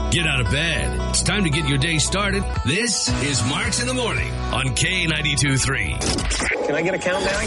Get out of bed. It's time to get your day started. This is Marks in the Morning on K92.3. Can I get a countdown?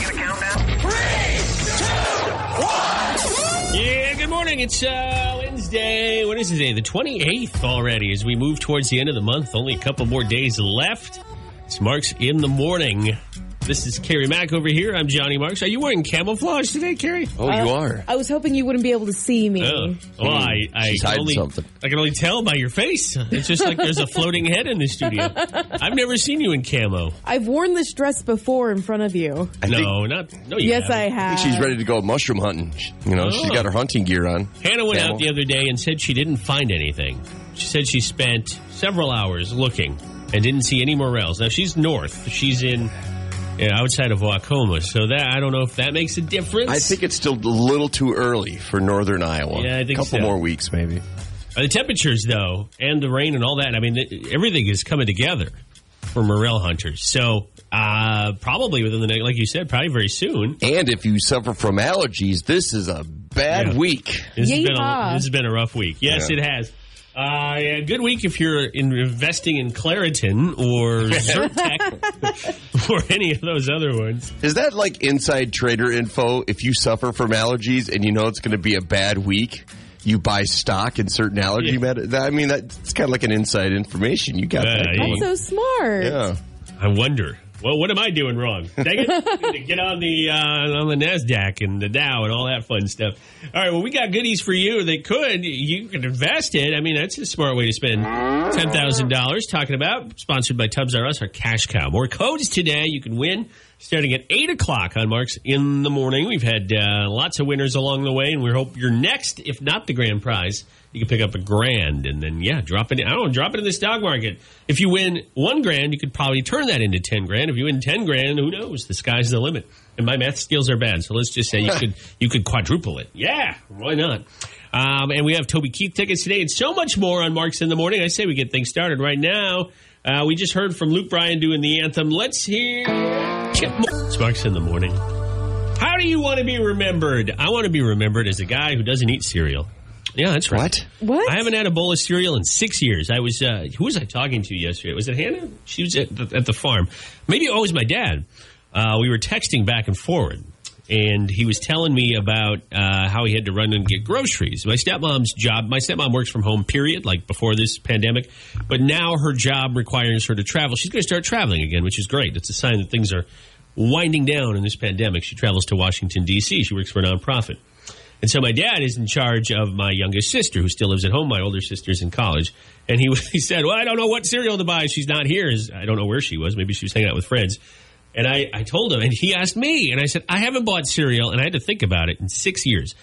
3, 2, 1. Yeah, good morning. It's Wednesday. What is today? The 28th already as we move towards the end of the month. Only a couple more days left. It's Marks in the Morning. This is Carrie Mack over here. I'm Johnny Marks. Are you wearing camouflage today, Carrie? Oh, you are. I was hoping you wouldn't be able to see me. Well, I can only tell by your face. It's just like there's a floating head in the studio. I've never seen you in camo. I've worn this dress before in front of you. Yes, I have. I think she's ready to go mushroom hunting. You know, She's got her hunting gear on. Hannah went out the other day and said she didn't find anything. She said she spent several hours looking and didn't see any morels. Now, she's north. She's in... outside of Wacoma. So that I don't know if that makes a difference. I think it's still a little too early for northern Iowa. Yeah, I think a couple more weeks, maybe. The temperatures, though, and the rain and all that, I mean, everything is coming together for morel hunters. So probably within the next, like you said, probably very soon. And if you suffer from allergies, this is a bad week. This has been a rough week. Yes, it has. Good week if you're investing in Claritin or Zyrtec or any of those other ones. Is that like inside trader info? If you suffer from allergies and you know it's going to be a bad week, you buy stock in certain allergy I mean, that's kind of like an inside information. You got that going. That's so smart. Yeah. I wonder. Well, what am I doing wrong? Dang it. Get on the NASDAQ and the Dow and all that fun stuff. All right, well, we got goodies for you. You could invest it. I mean, that's a smart way to spend $10,000. Talking about, sponsored by Tubbs R Us, our cash cow. More codes today. You can win starting at 8 o'clock on Marks in the Morning. We've had lots of winners along the way, and we hope you're next, if not the grand prize. You can pick up $1,000 and then, drop it in the stock market. If you win $1,000, you could probably turn that into $10,000. If you win $10,000, who knows? The sky's the limit. And my math skills are bad, so let's just say you could quadruple it. Yeah, why not? And we have Toby Keith tickets today and so much more on Marks in the Morning. I say we get things started right now. We just heard from Luke Bryan doing the anthem. Let's hear it's Marks in the Morning. How do you want to be remembered? I want to be remembered as a guy who doesn't eat cereal. Yeah, that's right. What? I haven't had a bowl of cereal in 6 years. I was, who was I talking to yesterday? Was it Hannah? She was at the farm. Maybe it was my dad. We were texting back and forward, and he was telling me about how he had to run and get groceries. My stepmom works from home, period, like before this pandemic. But now her job requires her to travel. She's going to start traveling again, which is great. It's a sign that things are winding down in this pandemic. She travels to Washington, D.C. She works for a nonprofit. And so my dad is in charge of my youngest sister, who still lives at home. My older sister's in college. And he said, well, I don't know what cereal to buy. She's not here. I don't know where she was. Maybe she was hanging out with friends. And I told him, and he asked me. And I said, I haven't bought cereal, and I had to think about it, in 6 years.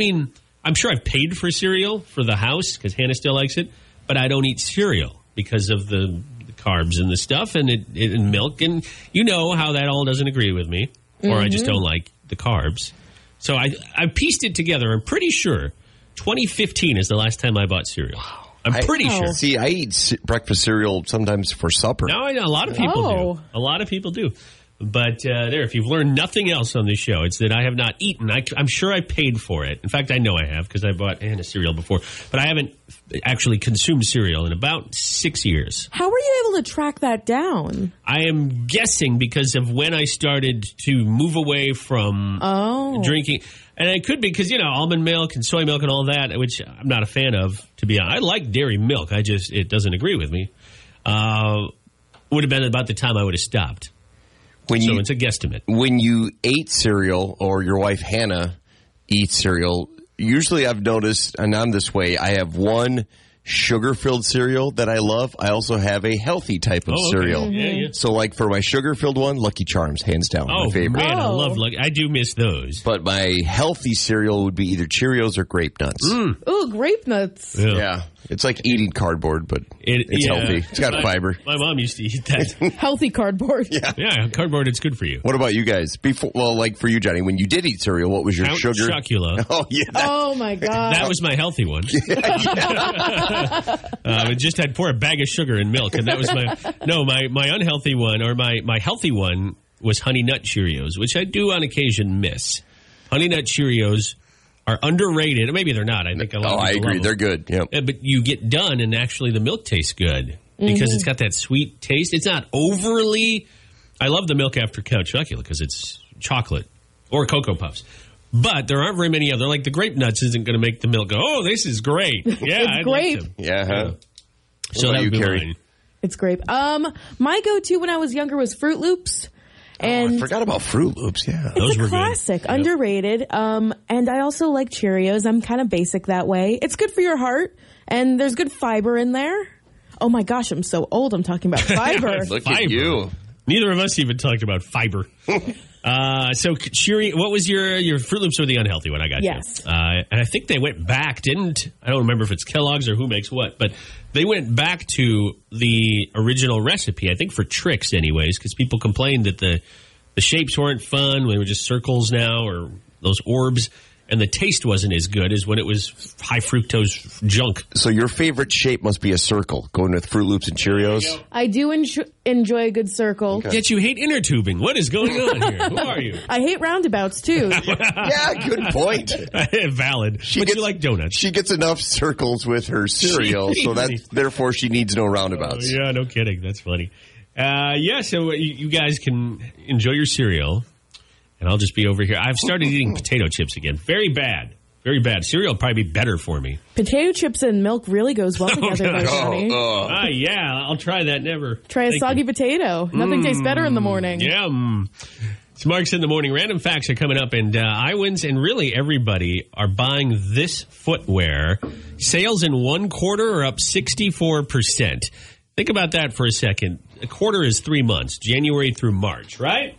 I'm sure I've paid for cereal for the house, because Hannah still likes it. But I don't eat cereal because of the carbs and the stuff and milk. And you know how that all doesn't agree with me. Or I just don't like the carbs. So I pieced it together. I'm pretty sure 2015 is the last time I bought cereal. Wow. I'm pretty sure. See, I eat breakfast cereal sometimes for supper. No, I know a lot of people do. A lot of people do. But if you've learned nothing else on this show, it's that I have not eaten. I'm sure I paid for it. In fact, I know I have because I bought Hannah cereal before. But I haven't actually consumed cereal in about 6 years. How were you able to track that down? I am guessing because of when I started to move away from drinking. And it could be because, almond milk and soy milk and all that, which I'm not a fan of, to be honest. I like dairy milk. It doesn't agree with me. Would have been about the time I would have stopped. So it's a guesstimate. When you ate cereal, or your wife Hannah eats cereal, usually I've noticed, and I'm this way, I have one sugar-filled cereal that I love. I also have a healthy type of cereal. Mm-hmm. Yeah. So, like, for my sugar-filled one, Lucky Charms, hands down, my favorite. Man, I love Lucky. I do miss those. But my healthy cereal would be either Cheerios or Grape Nuts. Ooh, Grape Nuts. Yeah. It's like eating cardboard, but it's healthy. It's got fiber. My mom used to eat that. Healthy cardboard. Yeah, cardboard, it's good for you. What about you guys? Like for you, Johnny, when you did eat cereal, what was your Count sugar? Chocula. Oh, yeah. Oh, my God. That was my healthy one. It just had pour a bag of sugar and milk, and that was my unhealthy one, or my healthy one was Honey Nut Cheerios, which I do on occasion miss. Honey Nut Cheerios are underrated. Maybe they're not. I think a lot of people I agree. love them. They're good. Yep. But you get done, and actually the milk tastes good because it's got that sweet taste. It's not overly... I love the milk after Count Chocula because it's chocolate or Cocoa Puffs. But there aren't very many other. Like the grape nuts isn't going to make the milk go, oh, this is great. Yeah, it's grape. Like Yeah. Huh? So that would be mine. It's grape. My go-to when I was younger was Fruit Loops. And I forgot about Fruit Loops. Yeah. It's a classic, underrated. And I also like Cheerios. I'm kind of basic that way. It's good for your heart, and there's good fiber in there. Oh my gosh, I'm so old. I'm talking about fiber. Look at you. Neither of us even talked about fiber. So, what was your Fruit Loops or the unhealthy one? I got yes. you. And I think they went back, I don't remember if it's Kellogg's or who makes what, but they went back to the original recipe, I think for Trix anyways, because people complained that the shapes weren't fun. They were just circles now or those orbs. And the taste wasn't as good as when it was high fructose junk. So your favorite shape must be a circle, going with Fruit Loops and Cheerios? I do enjoy a good circle. Okay. Yet you hate inner tubing. What is going on here? Who are you? I hate roundabouts, too. Yeah, good point. Valid. But you like donuts. She gets enough circles with her cereal, so therefore she needs no roundabouts. Yeah, no kidding. That's funny. So you guys can enjoy your cereal. And I'll just be over here. I've started eating potato chips again. Very bad. Very bad. Cereal will probably be better for me. Potato chips and milk really goes well together. Yeah. I'll try that. Never. Try a soggy potato. Nothing tastes better in the morning. Yeah. It's Mark's in the Morning. Random facts are coming up, and Iowans and really everybody are buying this footwear. Sales in 1 quarter are up 64%. Think about that for a second. A quarter is 3 months, January through March, right?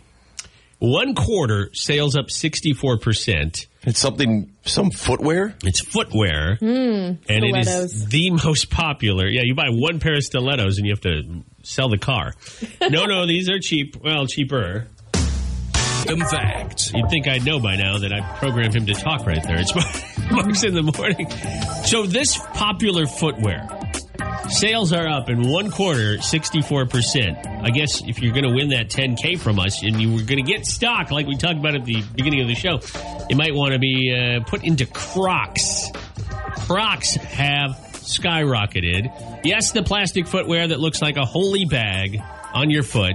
1 quarter, sales up 64%. It's some footwear? It's footwear. And stilettos. It is the most popular. Yeah, you buy 1 pair of stilettos and you have to sell the car. No, these are cheap. Well, cheaper. Random facts. You'd think I'd know by now that I programmed him to talk right there. It's Mark's in the Morning. So this popular footwear. Sales are up in 1 quarter, 64%. I guess if you're going to win that $10K from us and you were going to get stock, like we talked about at the beginning of the show, you might want to be put into Crocs. Crocs have skyrocketed. Yes, the plastic footwear that looks like a holy bag on your foot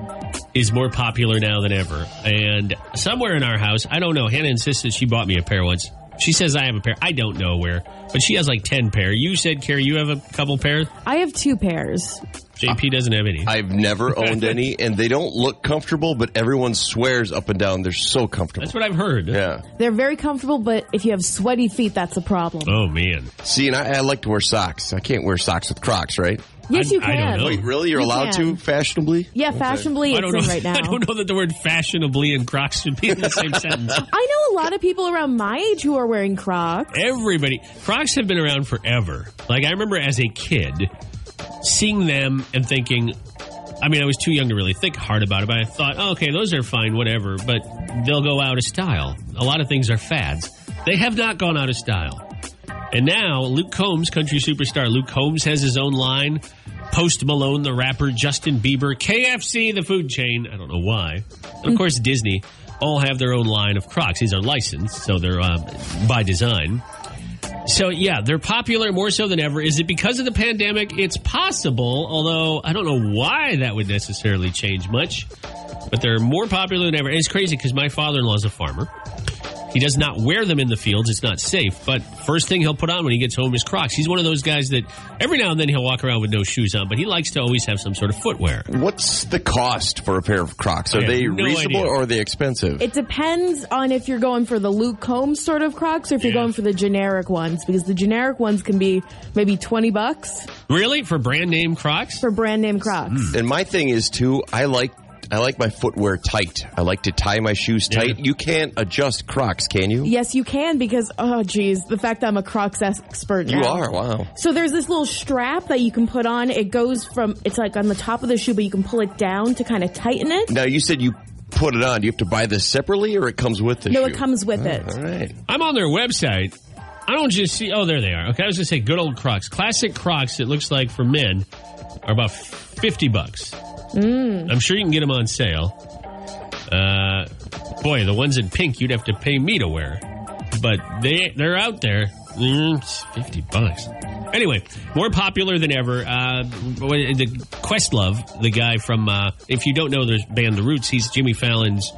is more popular now than ever. And somewhere in our house, I don't know, Hannah insists that she bought me a pair once. She says I have a pair. I don't know where, but she has like 10 pair. You said, Carrie, you have a couple pairs? I have 2 pairs. JP doesn't have any. I've never owned any, and they don't look comfortable, but everyone swears up and down they're so comfortable. That's what I've heard. Yeah. They're very comfortable, but if you have sweaty feet, that's a problem. Oh, man. See, and I like to wear socks. I can't wear socks with Crocs, right? Yes, you can. I don't know. Wait, really? You're allowed to fashionably? Yeah, fashionably it's in right now. I don't know that the word fashionably and Crocs should be in the same sentence. I know a lot of people around my age who are wearing Crocs. Everybody. Crocs have been around forever. Like, I remember as a kid seeing them and thinking, I mean, I was too young to really think hard about it, but I thought, oh, okay, those are fine, whatever, but they'll go out of style. A lot of things are fads. They have not gone out of style. And now, Luke Combs, country superstar Luke Combs, has his own line. Post Malone, the rapper, Justin Bieber, KFC, the food chain. I don't know why. And of course, Disney all have their own line of Crocs. These are licensed, so they're by design. So, yeah, they're popular more so than ever. Is it because of the pandemic? It's possible, although I don't know why that would necessarily change much. But they're more popular than ever. And it's crazy because my father-in-law is a farmer. He does not wear them in the fields. It's not safe. But first thing he'll put on when he gets home is Crocs. He's one of those guys that every now and then he'll walk around with no shoes on, but he likes to always have some sort of footwear. What's the cost for a pair of Crocs? Are they reasonable or are they expensive? It depends on if you're going for the Luke Combs sort of Crocs or if you're going for the generic ones, because the generic ones can be maybe $20. Really? For brand name Crocs? For brand name Crocs. And my thing is, too, I like my footwear tight. I like to tie my shoes tight. Yeah. You can't adjust Crocs, can you? Yes, you can because, the fact that I'm a Crocs expert now. You are, wow. So there's this little strap that you can put on. It goes it's like on the top of the shoe, but you can pull it down to kind of tighten it. Now, you said you put it on. Do you have to buy this separately or it comes with the shoe? No, it comes with it. All right. I'm on their website. I don't just see, there they are. Okay, I was going to say good old Crocs. Classic Crocs, it looks like for men, are about $50. I'm sure you can get them on sale. The ones in pink you'd have to pay me to wear. but they're out there. It's $50. Anyway, more popular than ever. The Questlove, the guy from, if you don't know the band The Roots, he's Jimmy Fallon's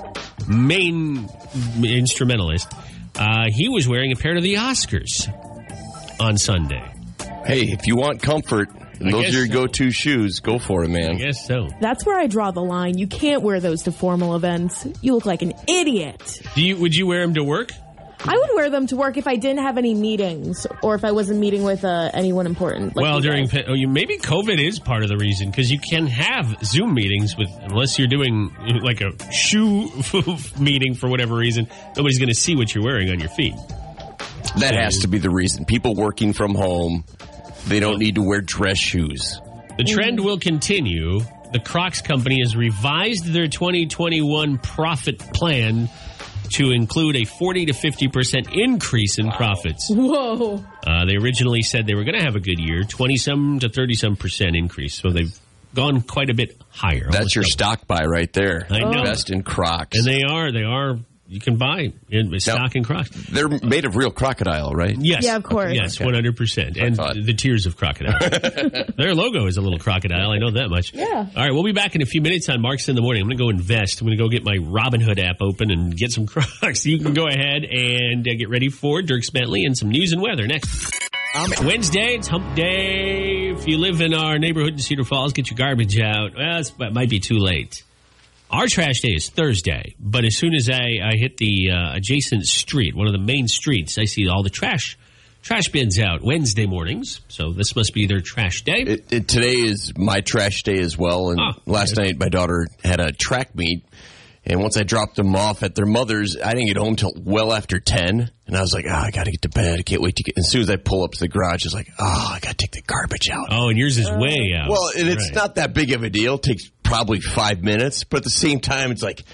main instrumentalist. He was wearing a pair of the Oscars on Sunday. Hey, if you want comfort, and those are your go-to shoes, go for it, man. I guess so. That's where I draw the line. You can't wear those to formal events. You look like an idiot. Would you wear them to work? I would wear them to work if I didn't have any meetings or if I wasn't meeting with anyone important. Like maybe COVID is part of the reason, because you can have Zoom meetings unless you're doing like a shoe meeting for whatever reason, nobody's going to see what you're wearing on your feet. That has to be the reason. People working from home, they don't need to wear dress shoes. The trend will continue. The Crocs company has revised their 2021 profit plan to include a 40 to 50% increase in profits. Whoa. They originally said they were going to have a good year, 20-some to 30-some% increase. So they've gone quite a bit higher. That's your stock buy right there. I know. Invest in Crocs. And they are. You can buy stock in Crocs. They're made of real crocodile, right? Yes. Yeah, of course. Yes, 100%. And the tears of crocodile. Their logo is a little crocodile. I know that much. Yeah. All right, we'll be back in a few minutes on Marks in the Morning. I'm going to go invest. I'm going to go get my Robinhood app open and get some Crocs. You can go ahead and get ready for Dirk Bentley and some news and weather next. Wednesday, it's hump day. If you live in our neighborhood in Cedar Falls, get your garbage out. Well, it might be too late. Our trash day is Thursday, but as soon as I hit the adjacent street, one of the main streets, I see all the trash bins out Wednesday mornings. So this must be their trash day. Today is my trash day as well. And last night, my daughter had a track meet. And once I dropped them off at their mother's, I didn't get home till well after 10. And I was like, I got to get to bed. I can't wait to get. As soon as I pull up to the garage, it's like, I got to take the garbage out. Oh, and yours is way out. Well, and it's not that big of a deal. It takes probably 5 minutes. But at the same time, it's like,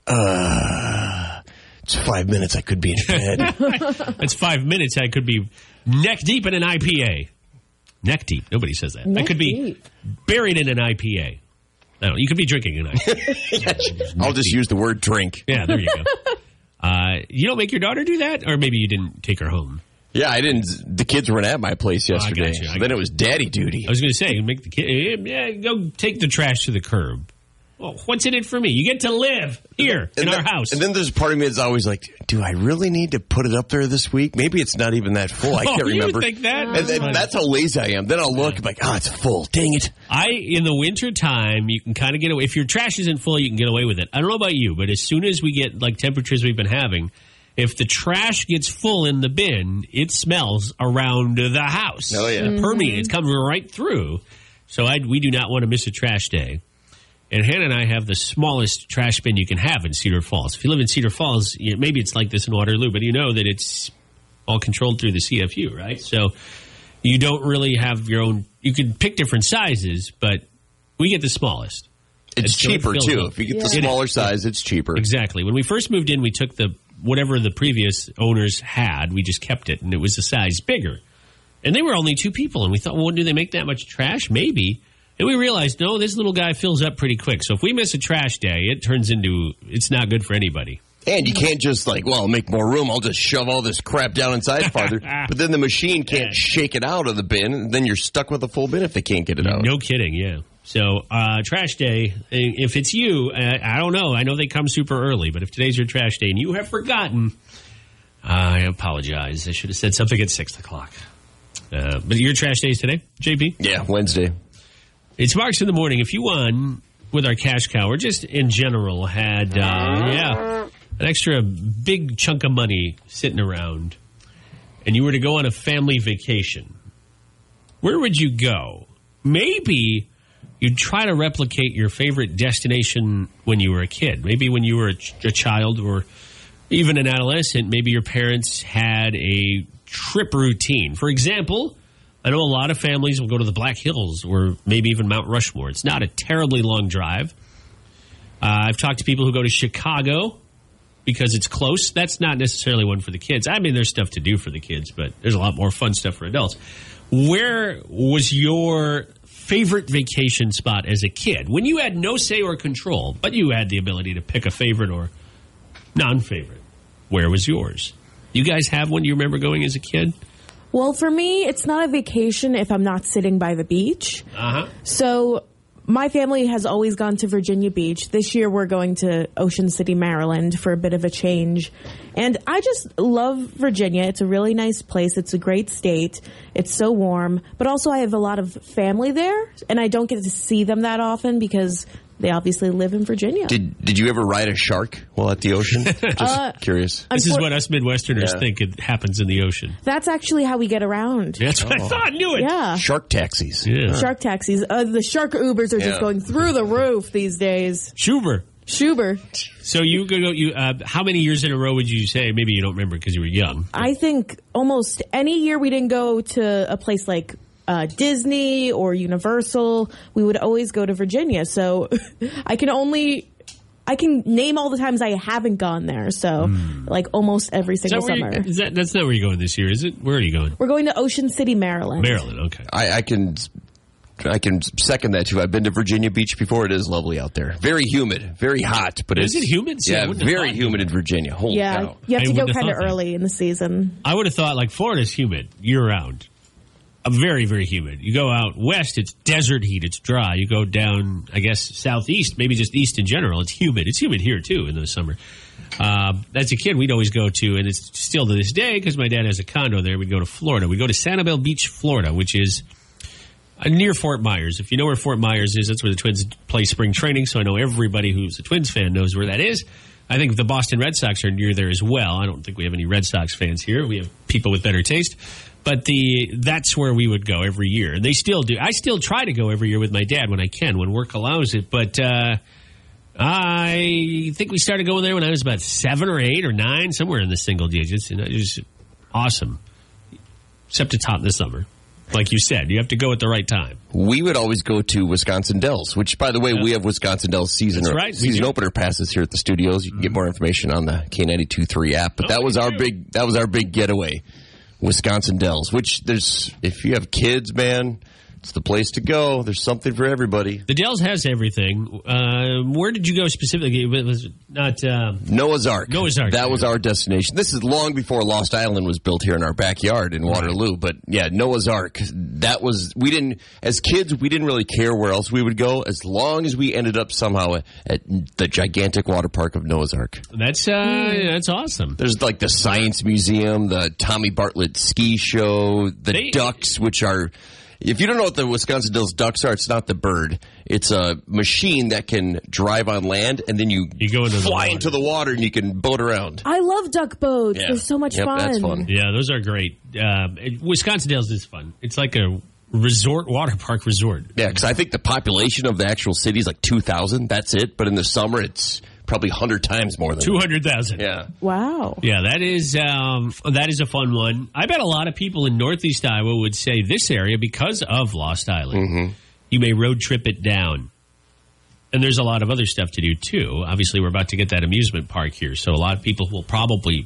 it's 5 minutes. I could be in bed. That's 5 minutes. I could be neck deep in an IPA. Neck deep. Nobody says that. I could be buried in an IPA. No, you could be drinking tonight. I'll just use the word drink. Yeah, there you go. You don't make your daughter do that? Or maybe you didn't take her home? Yeah, I didn't. The kids weren't at my place yesterday. I got you. Then it was daddy duty. I was going to say, make the kid, go take the trash to the curb. Well, what's in it for me? You get to live here in our house. And then there's a part of me that's always like, do I really need to put it up there this week? Maybe it's not even that full. I can't remember. You think that? And that's how lazy I am. Then I'll look and be like, it's full. Dang it. In the winter time, you can kind of get away. If your trash isn't full, you can get away with it. I don't know about you, but as soon as we get like temperatures we've been having, if the trash gets full in the bin, it smells around the house. Oh, yeah. It permeates. It comes right through. So we do not want to miss a trash day. And Hannah and I have the smallest trash bin you can have in Cedar Falls. If you live in Cedar Falls, maybe it's like this in Waterloo, but you know that it's all controlled through the CFU, right? So you don't really have your own. You can pick different sizes, but we get the smallest. It's cheaper, too. If you get the smaller size, it's cheaper. Exactly. When we first moved in, we took whatever the previous owners had, we just kept it, and it was a size bigger. And they were only 2 people, and we thought, well, do they make that much trash? Maybe. And we realized, no, this little guy fills up pretty quick. So if we miss a trash day, it's not good for anybody. And you can't just make more room. I'll just shove all this crap down inside farther. But then the machine can't shake it out of the bin. And then you're stuck with a full bin if they can't get it out. No kidding, yeah. So trash day, if it's you, I don't know. I know they come super early. But if today's your trash day and you have forgotten, I apologize. I should have said something at 6 o'clock. But your trash day is today, JP? Yeah, Wednesday. It's Marks in the Morning. If you won with our cash cow, or just in general had, an extra big chunk of money sitting around, and you were to go on a family vacation, where would you go? Maybe you'd try to replicate your favorite destination when you were a kid. Maybe when you were a child or even an adolescent, maybe your parents had a trip routine. For example, I know a lot of families will go to the Black Hills or maybe even Mount Rushmore. It's not a terribly long drive. I've talked to people who go to Chicago because it's close. That's not necessarily one for the kids. I mean, there's stuff to do for the kids, but there's a lot more fun stuff for adults. Where was your favorite vacation spot as a kid when you had no say or control, but you had the ability to pick a favorite or non-favorite? Where was yours? You guys have one you remember going as a kid? Well, for me, it's not a vacation if I'm not sitting by the beach. Uh-huh. So my family has always gone to Virginia Beach. This year we're going to Ocean City, Maryland for a bit of a change. And I just love Virginia. It's a really nice place. It's a great state. It's so warm. But also I have a lot of family there, and I don't get to see them that often because they obviously live in Virginia. Did you ever ride a shark while at the ocean? Just curious. This is what us Midwesterners think it happens in the ocean. That's actually how we get around. That's what I thought. I knew it. Yeah. Shark taxis. Yeah. Shark taxis. The shark Ubers are just going through the roof these days. Schuber. So you go. How many years in a row would you say? Maybe you don't remember because you were young. I think almost any year we didn't go to a place like Disney or Universal, we would always go to Virginia. So I can name all the times I haven't gone there. So like almost every single summer. That's not where you're going this year, is it? Where are you going? We're going to Ocean City, Maryland. Maryland, okay. I can second that too. I've been to Virginia Beach before. It is lovely out there. Very humid, very hot, but is it humid? Yeah, very humid in Virginia. Holy cow. You have to go kind of early in the season. I would have thought like Florida's humid year round. Very, very humid. You go out west, it's desert heat. It's dry. You go down, I guess, southeast, maybe just east in general. It's humid. It's humid here, too, in the summer. As a kid, we'd always go to, and it's still to this day, because my dad has a condo there, we'd go to Florida. We'd go to Sanibel Beach, Florida, which is near Fort Myers. If you know where Fort Myers is, that's where the Twins play spring training, so I know everybody who's a Twins fan knows where that is. I think the Boston Red Sox are near there as well. I don't think we have any Red Sox fans here. We have people with better taste. But that's where we would go every year. And they still do. I still try to go every year with my dad when I can, when work allows it. But I think we started going there when I was about 7 or 8 or 9, somewhere in the single digits. And it was awesome. Except it's hot in the summer. Like you said, you have to go at the right time. We would always go to Wisconsin Dells, which, by the way, we have Wisconsin Dells season opener passes here at the studios. You can get more information on the K92.3 app. But that was our big getaway. Wisconsin Dells, which if you have kids, man, it's the place to go. There's something for everybody. The Dells has everything. Where did you go specifically? Was it not Noah's Ark? Noah's Ark. That was our destination. This is long before Lost Island was built here in our backyard in Waterloo. But yeah, Noah's Ark. As kids, we didn't really care where else we would go as long as we ended up somehow at the gigantic water park of Noah's Ark. That's awesome. There's like the Science Museum, the Tommy Bartlett ski show, the ducks, which are... If you don't know what the Wisconsin Dells ducks are, it's not the bird. It's a machine that can drive on land, and then you go fly into the water, and you can boat around. I love duck boats. Yeah. They're so much fun. That's fun. Yeah, those are great. Wisconsin Dells is fun. It's like a water park resort. Yeah, because I think the population of the actual city is like 2,000. That's it. But in the summer, it's probably 100 times more than 200,000. Yeah. Wow. Yeah, that is a fun one. I bet a lot of people in Northeast Iowa would say this area, because of Lost Island, you may road trip it down. And there's a lot of other stuff to do, too. Obviously, we're about to get that amusement park here, so a lot of people will probably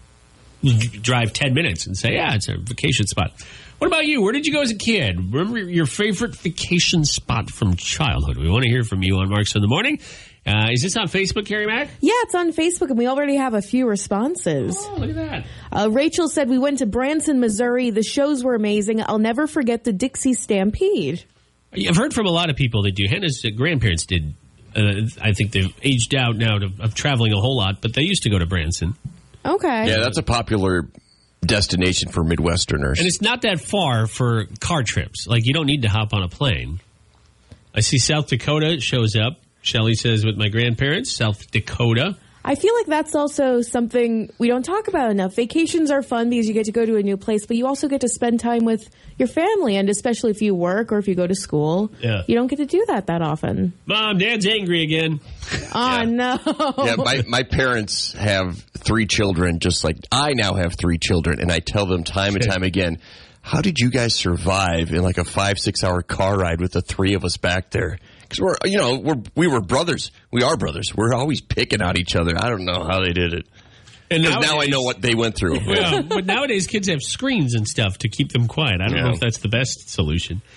drive 10 minutes and say, yeah, it's a vacation spot. What about you? Where did you go as a kid? Remember your favorite vacation spot from childhood? We want to hear from you on Marks in the Morning. Is this on Facebook, Carrie Mack? Yeah, it's on Facebook, and we already have a few responses. Oh, look at that. Rachel said, we went to Branson, Missouri. The shows were amazing. I'll never forget the Dixie Stampede. I've heard from a lot of people that do. Hannah's grandparents did. I think they've aged out now of traveling a whole lot, but they used to go to Branson. Okay. Yeah, that's a popular destination for Midwesterners. And it's not that far for car trips. Like, you don't need to hop on a plane. I see South Dakota shows up. Shelley says, with my grandparents, South Dakota. I feel like that's also something we don't talk about enough. Vacations are fun because you get to go to a new place, but you also get to spend time with your family, and especially if you work or if you go to school. Yeah. You don't get to do that often. Mom, Dad's angry again. Oh, no. Yeah, my parents have 3 children, just like I now have 3 children, and I tell them time and time again, how did you guys survive in like a 5-6 hour car ride with the 3 of us back there? Because we were brothers. We are brothers. We're always picking on each other. I don't know how they did it. And now I know what they went through. Yeah, but nowadays kids have screens and stuff to keep them quiet. I don't know if that's the best solution.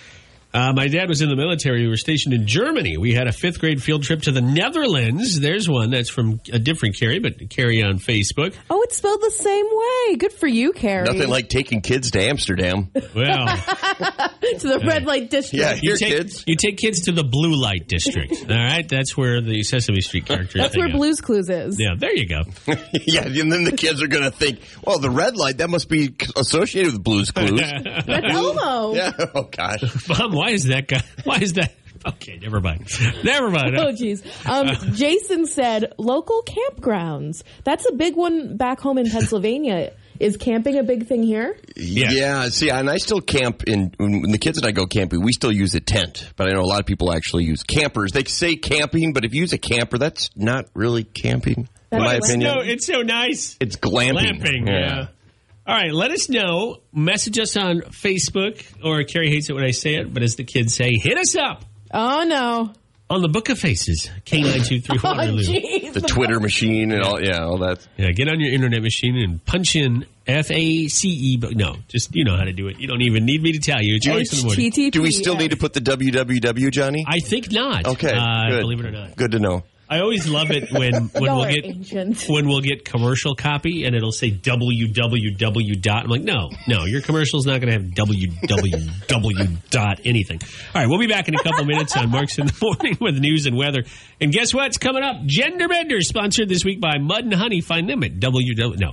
My dad was in the military. We were stationed in Germany. We had a 5th grade field trip to the Netherlands. There's one that's from a different Carrie, but Carrie on Facebook. Oh, it's spelled the same way. Good for you, Carrie. Nothing like taking kids to Amsterdam. Well, to the red light district. Yeah, here, kids. You take kids to the blue light district. All right, that's where the Sesame Street characters. That's where Blue's Clues is. Yeah, there you go. Yeah, and then the kids are going to think, well, the red light, that must be associated with Blue's Clues. That's Elmo. Yeah, oh, gosh. Mom, why is that guy? Why is that? Okay, never mind. Never mind. Oh, geez. Jason said local campgrounds. That's a big one back home in Pennsylvania. Is camping a big thing here? Yeah, see, and I still camp when the kids and I go camping, we still use a tent. But I know a lot of people actually use campers. They say camping, but if you use a camper, that's not really camping, in my opinion. No, it's so nice. It's glamping. Glamping, yeah. All right, let us know. Message us on Facebook, or Carrie hates it when I say it, but as the kids say, hit us up. Oh, no. On the Book of Faces, K923 Waterloo. Jeez. The Twitter machine and all that. Yeah, get on your internet machine and punch in FACE. No, just you know how to do it. You don't even need me to tell you. It's Marks in the Morning. HTTP. Do we still need to put the www, Johnny? I think not. Okay, good. Believe it or not. Good to know. I always love it when we'll get commercial copy and it'll say www dot. I'm like, no, your commercial's not going to have www dot anything. All right, we'll be back in a couple minutes on Marks in the Morning with news and weather. And guess what's coming up? Gender Bender, sponsored this week by Mud and Honey. Find them at www. No.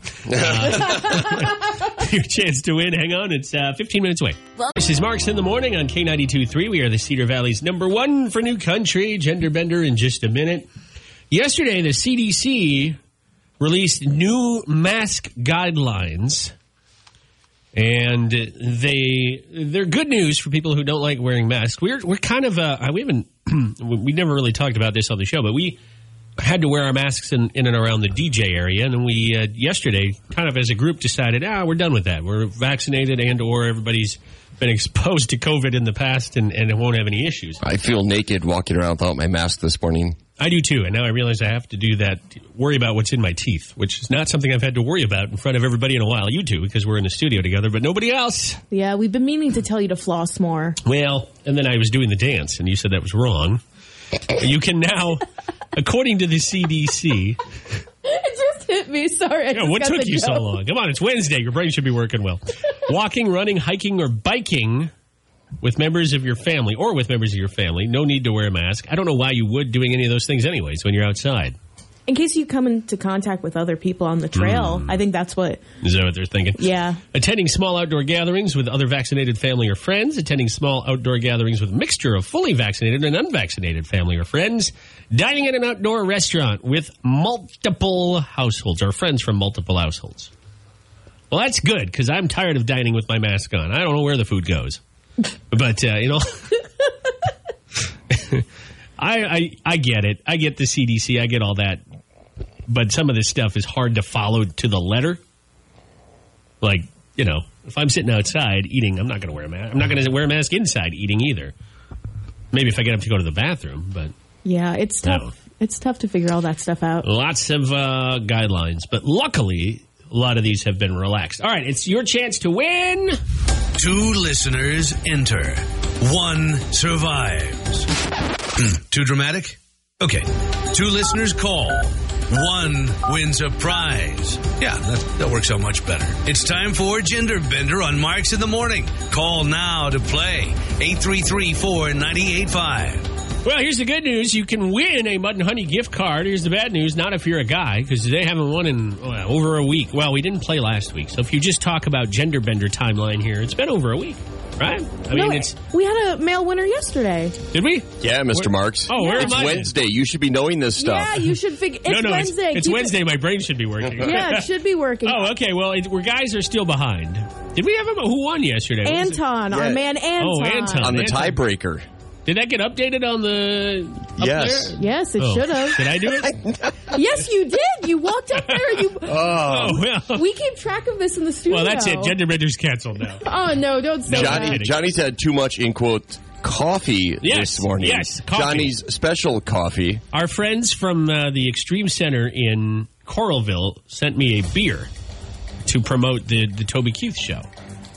Your chance to win. Hang on, it's 15 minutes away. This is Marks in the Morning on K92.3. We are the Cedar Valley's #1 for new country. Gender Bender in just a minute. Yesterday, the CDC released new mask guidelines, and they're good news for people who don't like wearing masks. We're kind of we never really talked about this on the show, but we had to wear our masks in and around the DJ area, and we yesterday, kind of as a group, decided we're done with that. We're vaccinated, and or everybody's been exposed to COVID in the past, and it won't have any issues. I feel naked walking around without my mask this morning. I do too, and now I realize I have to do that, worry about what's in my teeth, which is not something I've had to worry about in front of everybody in a while. You two, because we're in the studio together, but nobody else. Yeah, we've been meaning to tell you to floss more. Well, and then I was doing the dance, and you said that was wrong. You can now, according to the CDC... It just hit me. Sorry. What took you so long? Come on, it's Wednesday. Your brain should be working well. Walking, running, hiking, or biking with members of your family, no need to wear a mask. I don't know why you would doing any of those things anyways when you're outside. In case you come into contact with other people on the trail, I think that's what... Is that what they're thinking? Yeah. Attending small outdoor gatherings with other vaccinated family or friends. Attending small outdoor gatherings with a mixture of fully vaccinated and unvaccinated family or friends. Dining at an outdoor restaurant with multiple households or friends from multiple households. Well, that's good, because I'm tired of dining with my mask on. I don't know where the food goes. But, I get it. I get the CDC. I get all that. But some of this stuff is hard to follow to the letter. Like, if I'm sitting outside eating, I'm not going to wear a mask. I'm not going to wear a mask inside eating either. Maybe if I get up to go to the bathroom, but... Yeah, it's tough. No. It's tough to figure all that stuff out. Lots of guidelines. But luckily, a lot of these have been relaxed. All right, it's your chance to win. 2 listeners enter. 1 survives. Too dramatic? Okay. 2 listeners call. 1 wins a prize. Yeah, that works out much better. It's time for Gender Bender on Marks in the Morning. Call now to play. 833-498-5. Well, here's the good news. You can win a Mud and Honey gift card. Here's the bad news. Not if you're a guy, because they haven't won in over a week. Well, we didn't play last week. So if you just talk about Gender Bender timeline here, it's been over a week, right? We had a male winner yesterday. Did we? Yeah, Mr. Marks. Oh, where it's am I? Wednesday. You should be knowing this stuff. Yeah, you should figure. It's Wednesday. It's Wednesday. My brain should be working. Yeah, it should be working. Oh, okay. Well, guys are still behind. Did we have who won yesterday? Anton, our man Anton. Oh, Anton. On the tiebreaker. Did that get updated on the... Yes. There? Yes, it should have. Did I do it? Yes, you did. You walked up there. Well. We keep track of this in the studio. Well, that's it. Gender Bender's canceled now. Oh, no, don't say that. Johnny's had too much, in quote, coffee this morning. Yes, coffee. Johnny's special coffee. Our friends from the Extreme Center in Coralville sent me a beer to promote the Toby Keith show.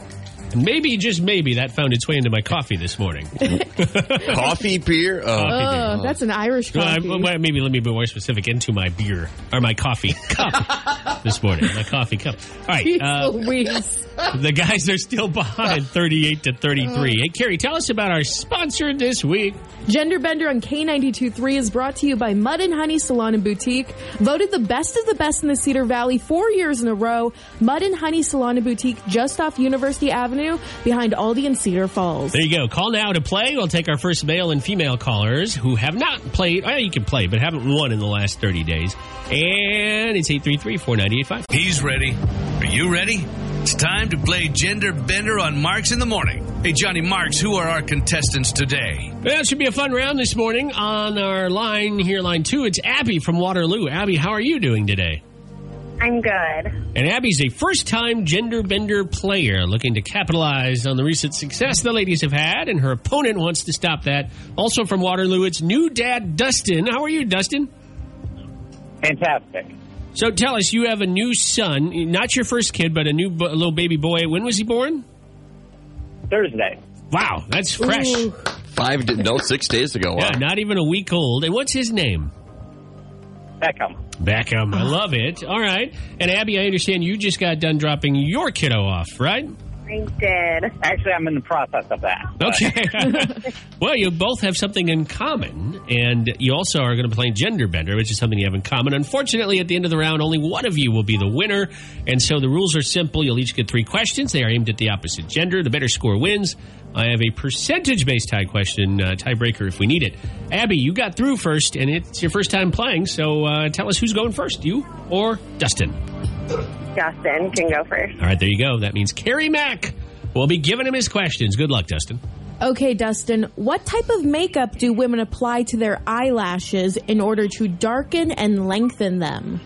And maybe, just maybe, that found its way into my coffee this morning. Coffee, beer? That's an Irish coffee. Maybe let me be more specific, into my beer, or my coffee cup this morning. My coffee cup. All right. Louise. The guys are still behind 38-33. Hey, Carrie, tell us about our sponsor this week. Gender Bender on K92.3 is brought to you by Mud and Honey Salon and Boutique. Voted the best of the best in the Cedar Valley 4 years in a row. Mud and Honey Salon and Boutique just off University Avenue behind Aldi and Cedar Falls. There you go. Call now to play. We'll take our first male and female callers who have not played. Well, you can play, but haven't won in the last 30 days. And it's 833-498-5. He's ready. Are you ready? It's time to play Gender Bender on Marks in the Morning. Hey, Johnny Marks, who are our contestants today? Well, it should be a fun round this morning. On our line here, line 2, it's Abby from Waterloo. Abby, how are you doing today? I'm good. And Abby's a first-time Gender Bender player looking to capitalize on the recent success the ladies have had, and her opponent wants to stop that. Also from Waterloo, it's new dad Dustin. How are you, Dustin? Fantastic. So tell us, you have a new son, not your first kid, but a new little baby boy. When was he born? Thursday. Wow, that's fresh. Ooh. 6 days ago. Wow. Yeah, not even a week old. And what's his name? Beckham. I love it. All right. And Abby, I understand you just got done dropping your kiddo off, right? I did. Actually, I'm in the process of that. Okay. Well, you both have something in common, and you also are going to be playing Gender Bender, which is something you have in common. Unfortunately, at the end of the round, only one of you will be the winner, and so the rules are simple. You'll each get 3 questions. They are aimed at the opposite gender. The better score wins. I have a percentage-based tie question, tiebreaker if we need it. Abby, you got through first, and it's your first time playing, so tell us who's going first, you or Dustin? Dustin can go first. All right, there you go. That means Carrie Mack will be giving him his questions. Good luck, Dustin. Okay, Dustin, what type of makeup do women apply to their eyelashes in order to darken and lengthen them?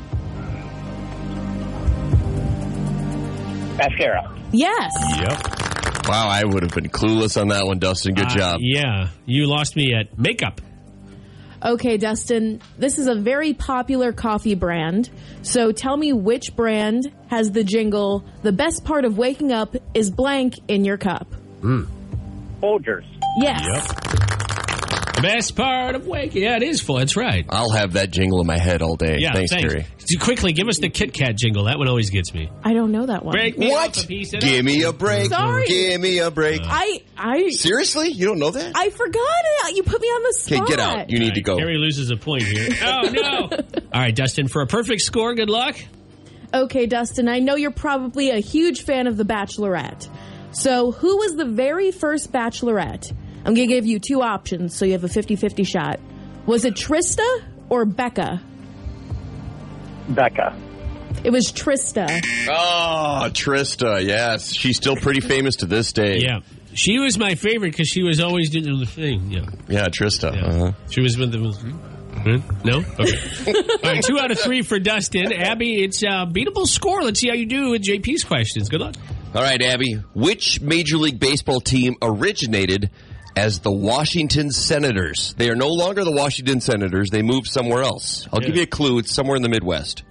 Mascara. Yes. Yep. Wow, I would have been clueless on that one, Dustin. Good job. Yeah, you lost me at makeup. Okay, Dustin, this is a very popular coffee brand. So tell me which brand has the jingle, "The best part of waking up is blank in your cup." Folgers. Yes. Yep. Best part of waking. Yeah, it is full. That's right. I'll have that jingle in my head all day. Yeah, thanks, Carrie. Quickly, give us the Kit Kat jingle. That one always gets me. I don't know that one. Break me What? off a piece of Give me a break. Sorry. Give me a break. I Seriously? You don't know that? forgot it. You put me on the spot. Okay, get out. You need to go. Carrie loses a point here. Oh, no. All right, Dustin, for a perfect score, good luck. Okay, Dustin, I know you're probably a huge fan of The Bachelorette. So who was the very first Bachelorette? I'm going to give you 2 options, so you have a 50-50 shot. Was it Trista or Becca? Becca. It was Trista. Oh, Trista, yes. She's still pretty famous to this day. Yeah. She was my favorite because she was always doing the thing. Yeah. Yeah, Trista. Yeah. Uh-huh. She was with the... No? Okay. All right, 2 out of 3 for Dustin. Abby, it's a beatable score. Let's see how you do with JP's questions. Good luck. All right, Abby. Which Major League Baseball team originated as the Washington Senators? They are no longer the Washington Senators. They moved somewhere else. I'll give you a clue. It's somewhere in the Midwest.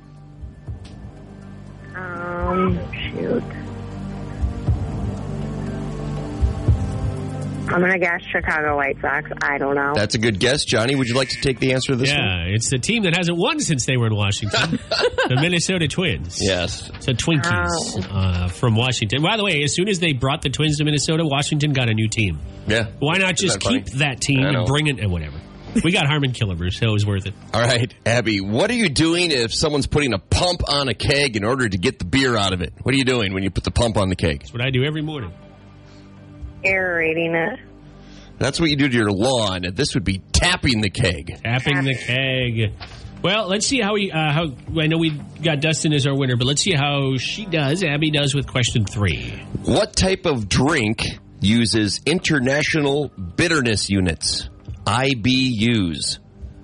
Shoot. I'm going to guess Chicago White Sox. I don't know. That's a good guess. Johnny, would you like to take the answer to this one? Yeah, it's the team that hasn't won since they were in Washington. The Minnesota Twins. Yes. So Twinkies from Washington. By the way, as soon as they brought the Twins to Minnesota, Washington got a new team. Yeah. Why not just Isn't that keep funny? that team I know. and bring it and whatever? We got Harmon Killebrew, so it was worth it. All right, Abby, what are you doing if someone's putting a pump on a keg in order to get the beer out of it? What are you doing when you put the pump on the keg? That's what I do every morning. Aerating it. That's what you do to your lawn. This would be tapping the keg. Tapping the keg. Well, let's see how I know we got Dustin as our winner, but let's see how she does. Abby does with question 3. What type of drink uses international bitterness units? IBUs.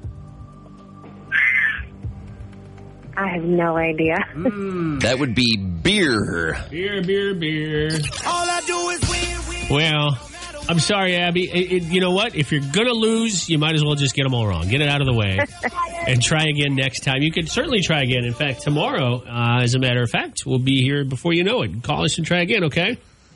I have no idea. That would be beer. Beer. All I do is win. Well, I'm sorry, Abby. You know what? If you're going to lose, you might as well just get them all wrong. Get it out of the way and try again next time. You can certainly try again. In fact, tomorrow, as a matter of fact, we'll be here before you know it. Call us and try again, okay?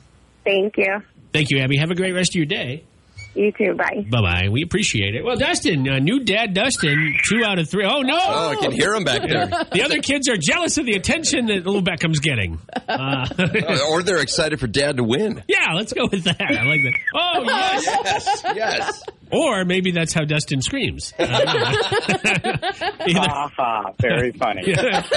Thank you. Thank you, Abby. Have a great rest of your day. You too. Bye. Bye-bye. We appreciate it. Well, Dustin, new dad Dustin, 2 out of 3. Oh, no! Oh, I can hear him back there. The other kids are jealous of the attention that little Beckham's getting. Or they're excited for Dad to win. Yeah, let's go with that. I like that. Oh, yes. Yes. Or maybe that's how Dustin screams. Very funny.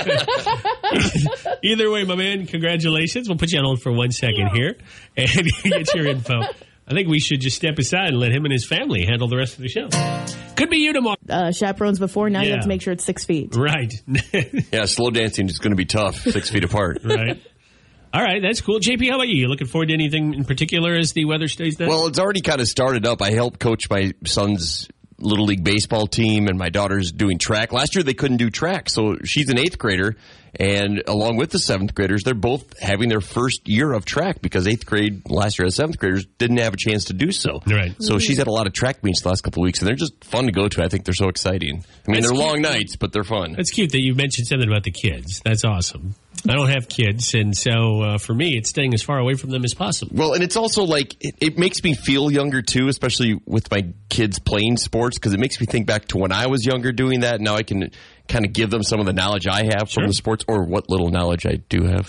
Either way, my man, congratulations. We'll put you on hold for 1 second here and get your info. I think we should just step aside and let him and his family handle the rest of the show. Could be you tomorrow. Chaperones before, now you have to make sure it's 6 feet. Right. Yeah, slow dancing is going to be tough, 6 feet apart. Right. All right, that's cool. JP, how about you? You looking forward to anything in particular as the weather stays down? Well, it's already kind of started up. I helped coach my son's Little League baseball team, and my daughter's doing track. Last year, they couldn't do track, so she's an 8th grader, and along with the 7th graders, they're both having their first year of track because 8th grade last year, the 7th graders didn't have a chance to do so. Right. So she's had a lot of track meets the last couple of weeks, and they're just fun to go to. I think they're so exciting. I mean, That's they're cute. long nights, but they're fun. That's cute that you mentioned something about the kids. That's awesome. I don't have kids, and so for me, it's staying as far away from them as possible. Well, and it's also like, it makes me feel younger too, especially with my kids playing sports, because it makes me think back to when I was younger doing that. Now I can kind of give them some of the knowledge I have from the sports, or what little knowledge I do have.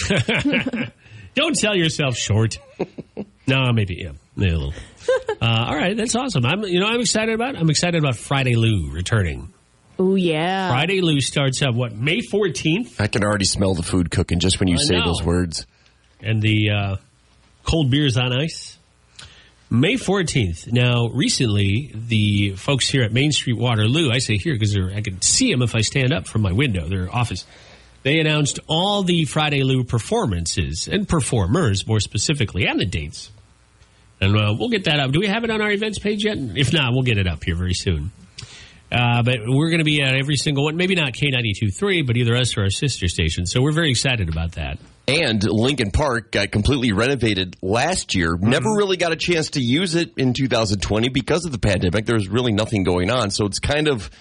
Don't sell yourself short. No, maybe a little. All right, that's awesome. I'm excited about. I'm excited about Friday Lou returning. Oh, yeah. Friday Lou starts up, May 14th? I can already smell the food cooking just when you say those words. And the cold beers on ice. May 14th. Now, recently, the folks here at Main Street Waterloo, I say here because I can see them if I stand up from my window, their office, they announced all the Friday Lou performances, and performers more specifically, and the dates. And we'll get that up. Do we have it on our events page yet? If not, we'll get it up here very soon. But we're going to be at every single one. Maybe not K92.3, but either us or our sister station. So we're very excited about that. And Lincoln Park got completely renovated last year. Never really got a chance to use it in 2020 because of the pandemic. There was really nothing going on. So it's kind of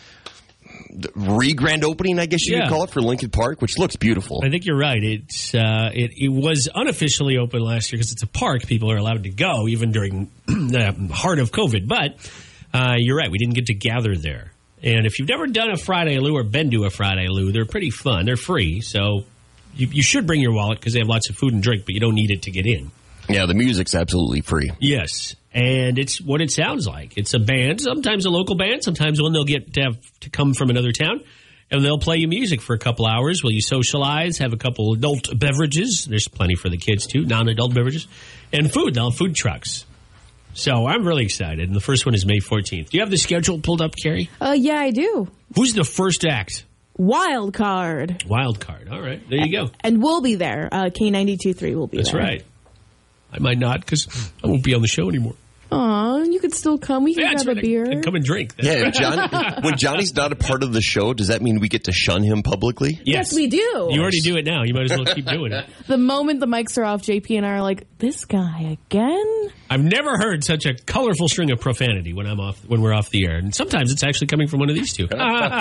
re-grand opening, I guess you could call it, for Lincoln Park, which looks beautiful. I think you're right. It was unofficially open last year because it's a park. People are allowed to go even during the heart of COVID. But you're right. We didn't get to gather there. And if you've never done a Friday Lou or been to a Friday Lou, they're pretty fun. They're free, so you should bring your wallet because they have lots of food and drink, but you don't need it to get in. Yeah, the music's absolutely free. Yes, and it's what it sounds like. It's a band, sometimes a local band, sometimes one they'll get to have to come from another town, and they'll play you music for a couple hours while you socialize, have a couple adult beverages. There's plenty for the kids, too, non-adult beverages, and food. They'll have food trucks. So I'm really excited, and the first one is May 14th. Do you have the schedule pulled up, Carrie? Yeah, I do. Who's the first act? Wild Card. Wild Card. All right, there you go. And we'll be there. K92.3 will be there. That's right. I might not because I won't be on the show anymore. Aw, you could still come. We can grab a beer. And come and drink. Yeah, when Johnny's not a part of the show, does that mean we get to shun him publicly? Yes, we do. You already do it now. You might as well keep doing it. The moment the mics are off, JP and I are like, this guy again? I've never heard such a colorful string of profanity when we're off the air. And sometimes it's actually coming from one of these two.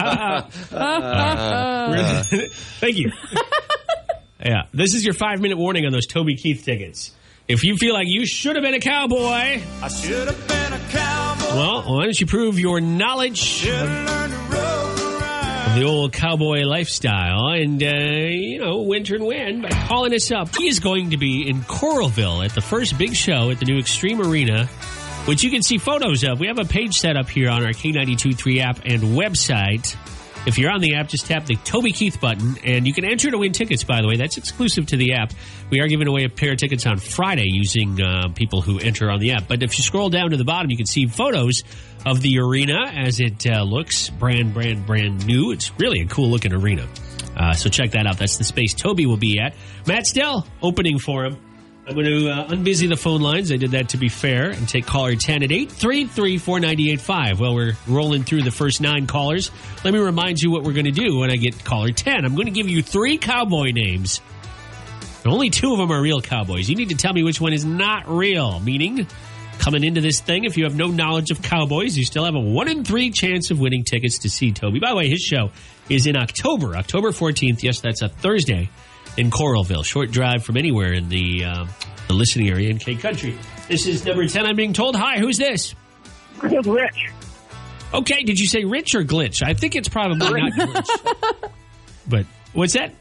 Thank you. Yeah, this is your 5-minute warning on those Toby Keith tickets. If you feel like you should have been a cowboy, I should have been a cowboy. Well, why don't you prove your knowledge of the old cowboy lifestyle and, winter and win by calling us up. He is going to be in Coralville at the first big show at the new Extreme Arena, which you can see photos of. We have a page set up here on our K92.3 app and website. If you're on the app, just tap the Toby Keith button, and you can enter to win tickets, by the way. That's exclusive to the app. We are giving away a pair of tickets on Friday using people who enter on the app. But if you scroll down to the bottom, you can see photos of the arena as it looks brand new. It's really a cool-looking arena. So check that out. That's the space Toby will be at. Matt Stell opening for him. I'm going to unbusy the phone lines. I did that to be fair and take caller 10 at 833-4985. Well, we're rolling through the first 9 callers. Let me remind you what we're going to do when I get caller 10. I'm going to give you 3 cowboy names. Only 2 of them are real cowboys. You need to tell me which one is not real, meaning coming into this thing, if you have no knowledge of cowboys, you still have a 1 in 3 chance of winning tickets to see Toby. By the way, his show is in October 14th. Yes, that's a Thursday. in Coralville. Short drive from anywhere in the listening area in K-Country. This is number 10, I'm being told. Hi, who's this? It's Rich. Okay, did you say Rich or Glitch? I think it's probably not Glitch. But what's that?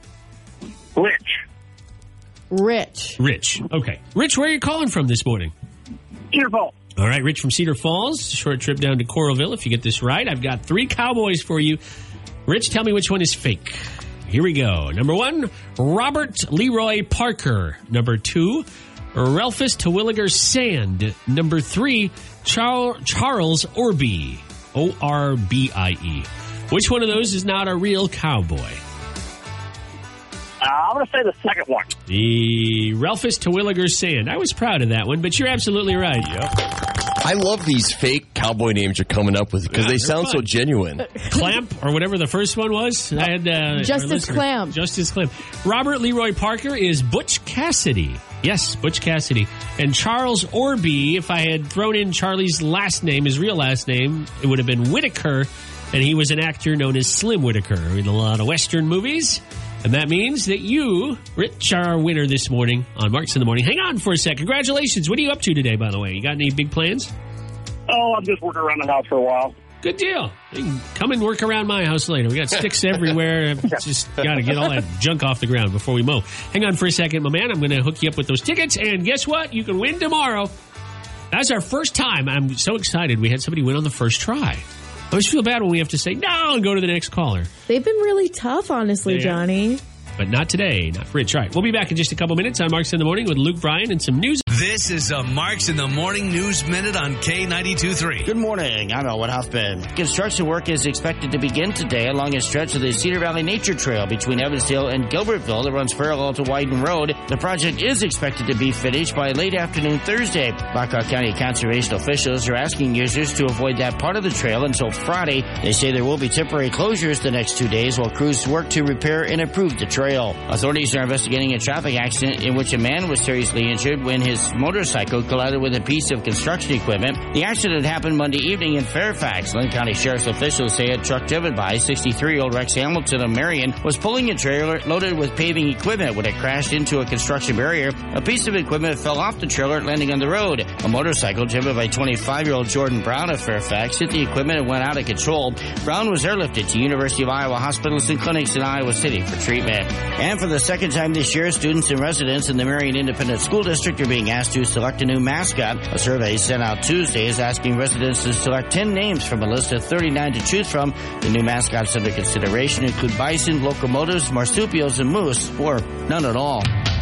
Rich. Okay. Rich, where are you calling from this morning? Cedar Falls. All right, Rich from Cedar Falls. Short trip down to Coralville. If you get this right, I've got 3 cowboys for you. Rich, tell me which one is fake. Here we go. Number 1, Robert Leroy Parker. Number 2, Ralphus Terwilliger Sand. Number 3, Charles Orbie. O-R-B-I-E. Which one of those is not a real cowboy? I'm going to say the second one. The Ralphus Terwilliger Sand. I was proud of that one, but you're absolutely right. Yep. I love these fake cowboy names you're coming up with because they sound so genuine. Clamp, or whatever the first one was. I had Justice Clamp. Justice Clamp. Robert Leroy Parker is Butch Cassidy. Yes, Butch Cassidy. And Charles Orbie, if I had thrown in Charlie's last name, his real last name, it would have been Whitaker, and he was an actor known as Slim Whitaker in a lot of Western movies. And that means that you, Rich, are our winner this morning on Marks in the Morning. Hang on for a sec. Congratulations. What are you up to today, by the way? You got any big plans? Oh, I'm just working around the house for a while. Good deal. You can come and work around my house later. We got sticks everywhere. Just got to get all that junk off the ground before we mow. Hang on for a second, my man. I'm going to hook you up with those tickets. And guess what? You can win tomorrow. That's our first time. I'm so excited. We had somebody win on the first try. I always feel bad when we have to say no and go to the next caller. They've been really tough, honestly, Johnny. But not today. Not for Rich. All right. We'll be back in just a couple minutes on Marks in the Morning with Luke Bryan and some news. This is a Marks in the Morning News Minute on K92.3. Good morning. I'm Elwood Huffman. Construction work is expected to begin today along a stretch of the Cedar Valley Nature Trail between Evansdale and Gilbertville that runs parallel to Wyden Road. The project is expected to be finished by late afternoon Thursday. Blackhawk County conservation officials are asking users to avoid that part of the trail until Friday. They say there will be temporary closures the next 2 days while crews work to repair and improve the trail. Authorities are investigating a traffic accident in which a man was seriously injured when his motorcycle collided with a piece of construction equipment. The accident happened Monday evening in Fairfax. Lynn County Sheriff's officials say a truck driven by 63-year-old Rex Hamilton of Marion was pulling a trailer loaded with paving equipment when it crashed into a construction barrier. A piece of equipment fell off the trailer, landing on the road. A motorcycle driven by 25-year-old Jordan Brown of Fairfax hit the equipment and went out of control. Brown was airlifted to University of Iowa hospitals and clinics in Iowa City for treatment. And for the second time this year, students and residents in the Marion Independent School District are being asked to select a new mascot. A survey sent out Tuesday is asking residents to select 10 names from a list of 39 to choose from. The new mascots under consideration include bison, locomotives, marsupials, and moose, or none at all.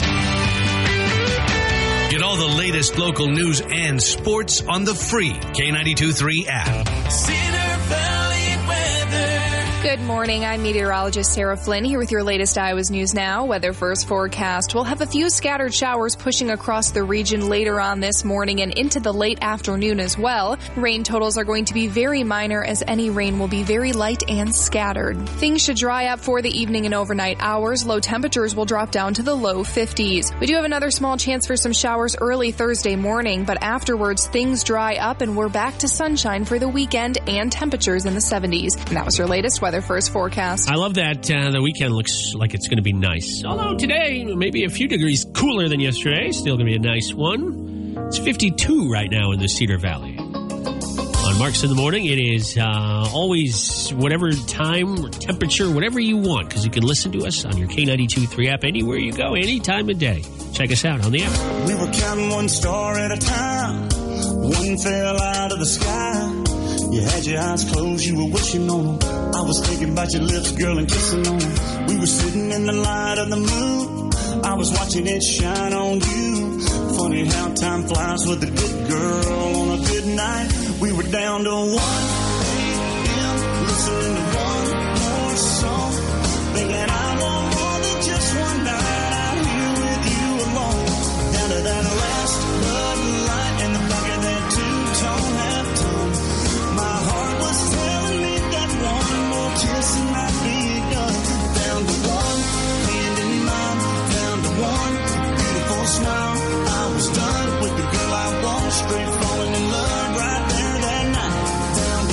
Get all the latest local news and sports on the free K92.3 app. Cedar Valley weather. Good morning. I'm meteorologist Sarah Flynn here with your latest Iowa's News Now. Weather first forecast. We'll have a few scattered showers pushing across the region later on this morning and into the late afternoon as well. Rain totals are going to be very minor as any rain will be very light and scattered. Things should dry up for the evening and overnight hours. Low temperatures will drop down to the low 50s. We do have another small chance for some showers early Thursday morning, but afterwards things dry up and we're back to sunshine for the weekend and temperatures in the 70s. And that was your latest weather first forecast. I love that the weekend looks like it's going to be nice. Although today, maybe a few degrees cooler than yesterday. Still going to be a nice one. It's 52 right now in the Cedar Valley. On Marks in the Morning, it is always whatever time or temperature, whatever you want, because you can listen to us on your K92.3 app anywhere you go, any time of day. Check us out on the app. We were counting one star at a time. One fell out of the sky. You had your eyes closed, you were wishing on them. I was thinking about your lips, girl, and kissing on them. We were sitting in the light of the moon. I was watching it shine on you. Funny how time flies with a good girl on a good night. We were down to 1 a.m. listening to one more song. Thinking I want more than just one night out here with you alone. Down to that last Bud Light in the back of that two-tone halftone. My heart was telling me that one more kiss and I'd be done. Down to one hand in mine, down to one beautiful smile. I was done with the girl I want, straight falling in love right there that night. Down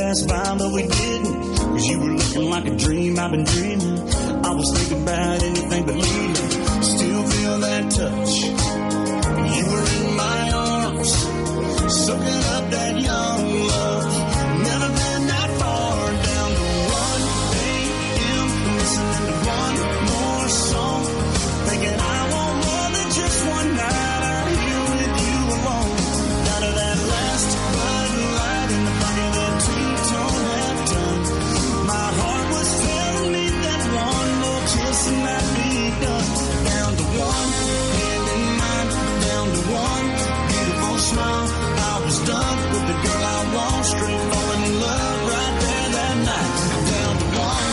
pass by, but we didn't. Cause you were looking like a dream I've been dreaming. I was thinking about anything but leaving. Still feel that touch. You were in my arms, soaking up that young love. Never been that far down to 1 a.m. listening to one more song, thinking I want more than just one night out here with you alone. Down to that last Bud Light in the pocket that two-tone had done. My heart was telling me that one more kiss and I'd be done. Down to one hand in mine, down to one beautiful smile. I was done with the girl I want, straight falling in love right there that night. Down to one.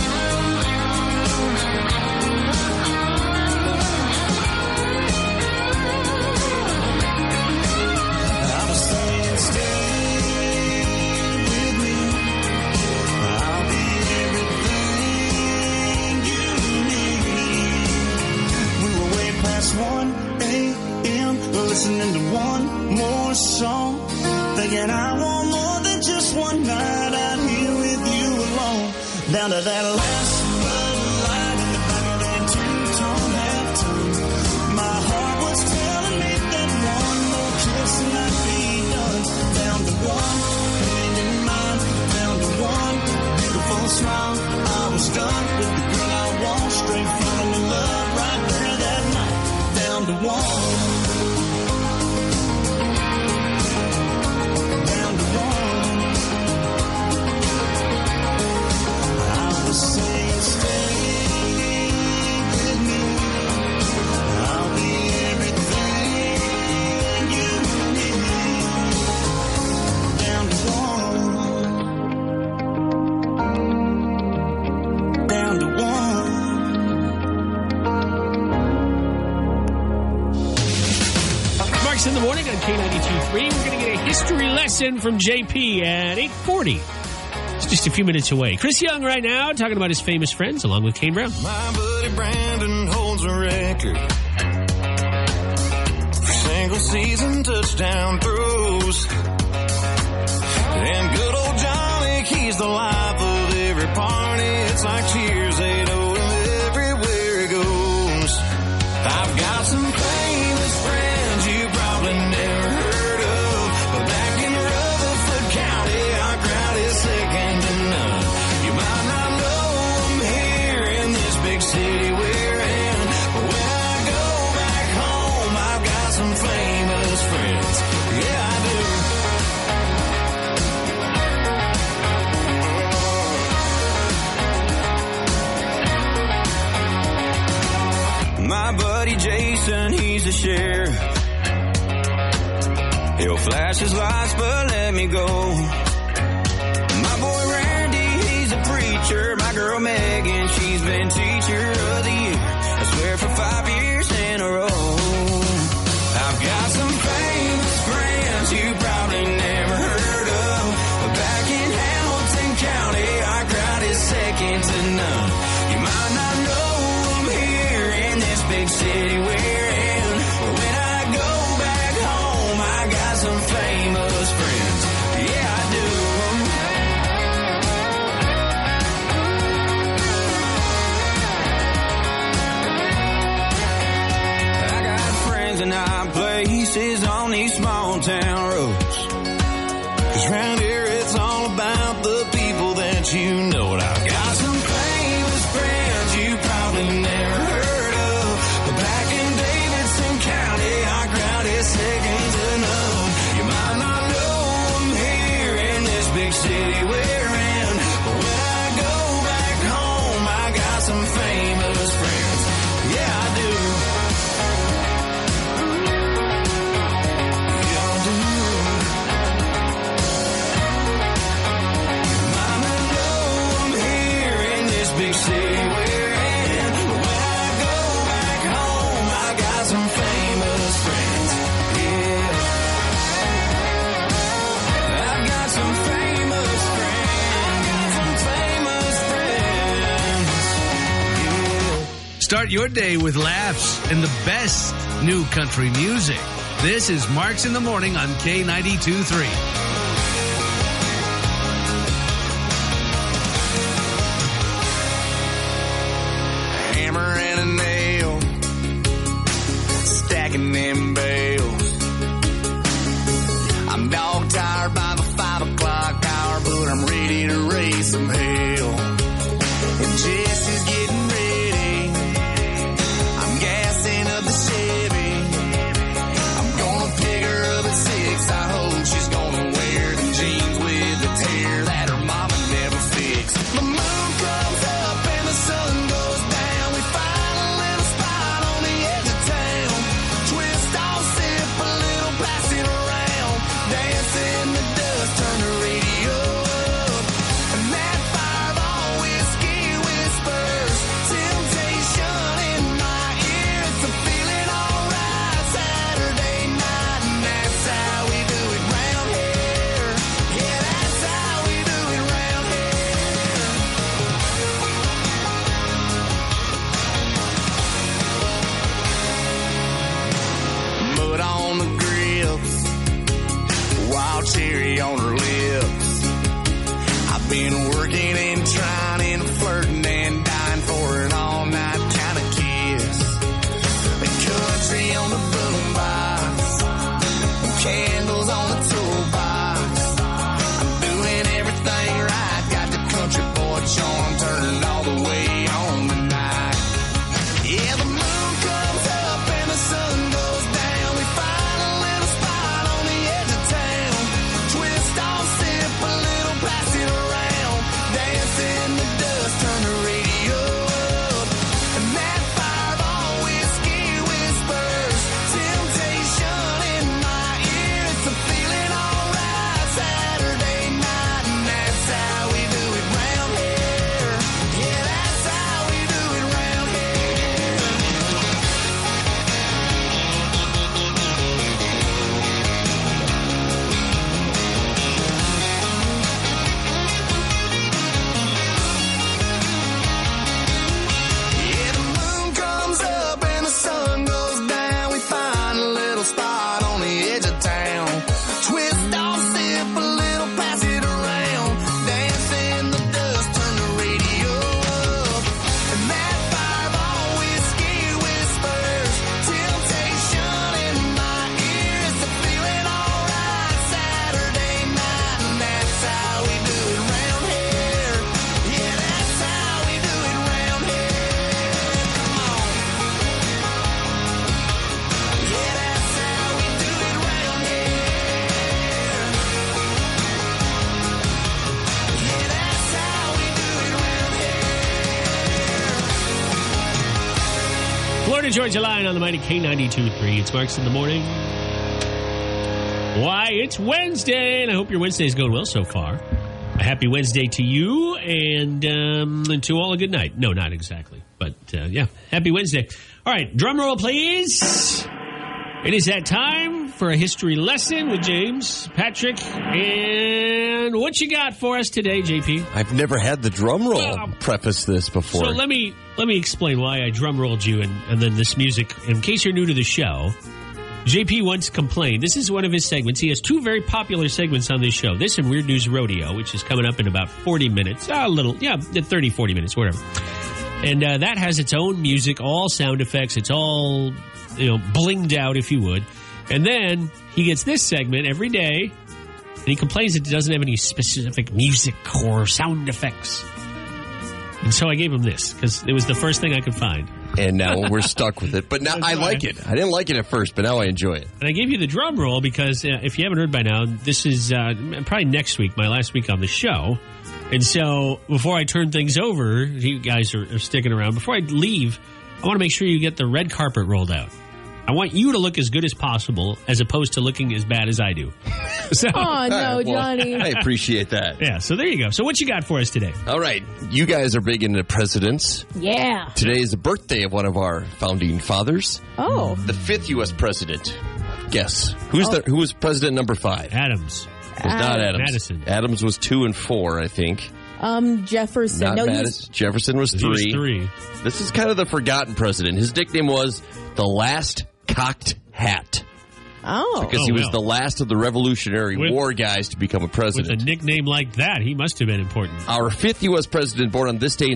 I was saying stay with me. I'll be everything you need. We were way past 1 a.m. listening to one more song, thinking I want more than just one night out here with you alone. Down to that last Bud Light in the back of that two-tone half-tone. My heart was telling me that one more kiss and I'd be done. Down to one hand in mine, down to one beautiful smile. I was done with the girl I want, straight falling in love right there that night. Down to one. Saying stay with me. I'll be everything you need. Down to one. Down to one. Marks in the morning on K92.3. We're going to get a history lesson from JP at 8:40. Just a few minutes away. Chris Young right now talking about his famous friends along with Kane Brown. My buddy Brandon holds a record for single season touchdown throws. And good old Johnny, he's the life of every party. It's like cheers, they know him everywhere he goes. I've got some famous friends you probably never heard of, but back in Rutherford County, our crowd is second to none. You might not know them here in this big city we're in, but when I go back home, I've got some famous friends. Yeah, I do. My buddy Jason, he's a sheriff. He'll flash his lights, but let me go. My boy Randy, he's a preacher. My girl Megan, she's been teacher of the year, I swear for 5 years in a row. I've got some famous friends you probably never heard of, but back in Hamilton County, our crowd is second to none. You might not know them here in this big city we're in, but when I go back home, I got some famous friends. Yeah, I do. I got friends in high places on these small town roads, 'cause round here it's all about the people that you know. And I've got some famous friends you probably never heard of, but back in Davidson County, our crowd is second to none. You might not know them here in this big city we're in, but when I go back home, I got some famous friends. Yeah, I do. Yeah, I do. You might not know them here in this big city we're in, but when I go back home, I got some famous friends. Yeah. I've got some famous friends. Got some famous friends. Yeah. Start your day with laughs and the best new country music. This is Marks in the Morning on K92.3. Florida Georgia Line on the mighty K92.3. It's Marks in the Morning. Why, it's Wednesday, and I hope your Wednesday's going well so far. A happy Wednesday to you, and to all a good night. No, not exactly, but yeah, happy Wednesday. All right, drum roll, please. It is that time for a history lesson with James, Patrick, and what you got for us today, JP? I've never had the drum roll preface this before. So let me explain why I drum rolled you and then this music. In case you're new to the show, JP once complained. This is one of his segments. He has two very popular segments on this show. This and Weird News Rodeo, which is coming up in about 40 minutes. 30, 40 minutes, whatever. And that has its own music, all sound effects. It's all, blinged out, if you would. And then he gets this segment every day, and he complains that it doesn't have any specific music or sound effects. And so I gave him this, because it was the first thing I could find. And now we're stuck with it. But now I like it. I didn't like it at first, but now I enjoy it. And I gave you the drum roll because if you haven't heard by now, this is probably next week, my last week on the show. And so before I turn things over, you guys are sticking around. Before I leave, I want to make sure you get the red carpet rolled out. I want you to look as good as possible as opposed to looking as bad as I do. So, oh, no, Johnny. I appreciate that. Yeah, so there you go. So what you got for us today? All right. You guys are big into presidents. Yeah. Today is the birthday of one of our founding fathers. Oh. The 5th U.S. president. Guess. Who was president number 5? Adams. It was not Adams. Madison. Adams was 2 and 4, I think. Jefferson. Not Madison. Jefferson was 3. He was 3. This is kind of the forgotten president. His nickname was the last cocked hat. Oh. Because he was the last of the Revolutionary War guys to become a president. With a nickname like that, he must have been important. Our 5th U.S. president, born on this day in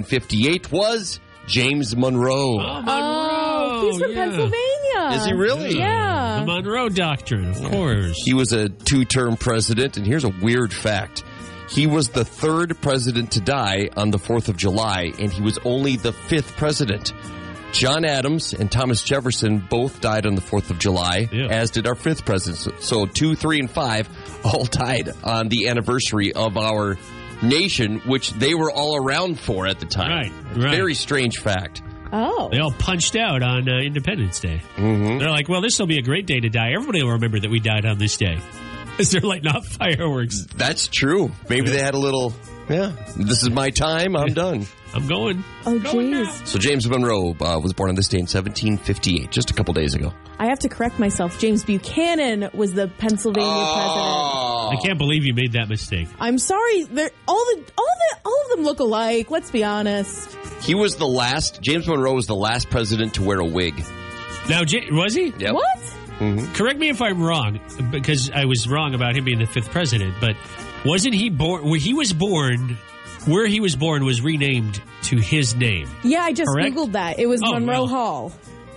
1758, was James Monroe. Oh, Monroe. He's from Pennsylvania. Is he really? Yeah. The Monroe Doctrine, of course. He was a 2-term president, and here's a weird fact. He was the 3rd president to die on the 4th of July, and he was only the 5th president. John Adams and Thomas Jefferson both died on the 4th of July, as did our 5th president. So 2, 3, and 5 all died on the anniversary of our nation, which they were all around for at the time. Right. Very strange fact. Oh. They all punched out on Independence Day. Mm-hmm. They're like, well, this will be a great day to die. Everybody will remember that we died on this day. Because they're lighting off fireworks. That's true. Maybe they had a little, this is my time, I'm done. I'm going. Oh, jeez. So James Monroe was born on this day in 1758, just a couple days ago. I have to correct myself. James Buchanan was the Pennsylvania president. I can't believe you made that mistake. I'm sorry. All of them look alike. Let's be honest. He was the last. James Monroe was the last president to wear a wig. Now, was he? Yep. What? Mm-hmm. Correct me if I'm wrong, because I was wrong about him being the 5th president. But wasn't he born? Where he was born was renamed to his name. Yeah, I just Correct? Googled that. It was Monroe Hall.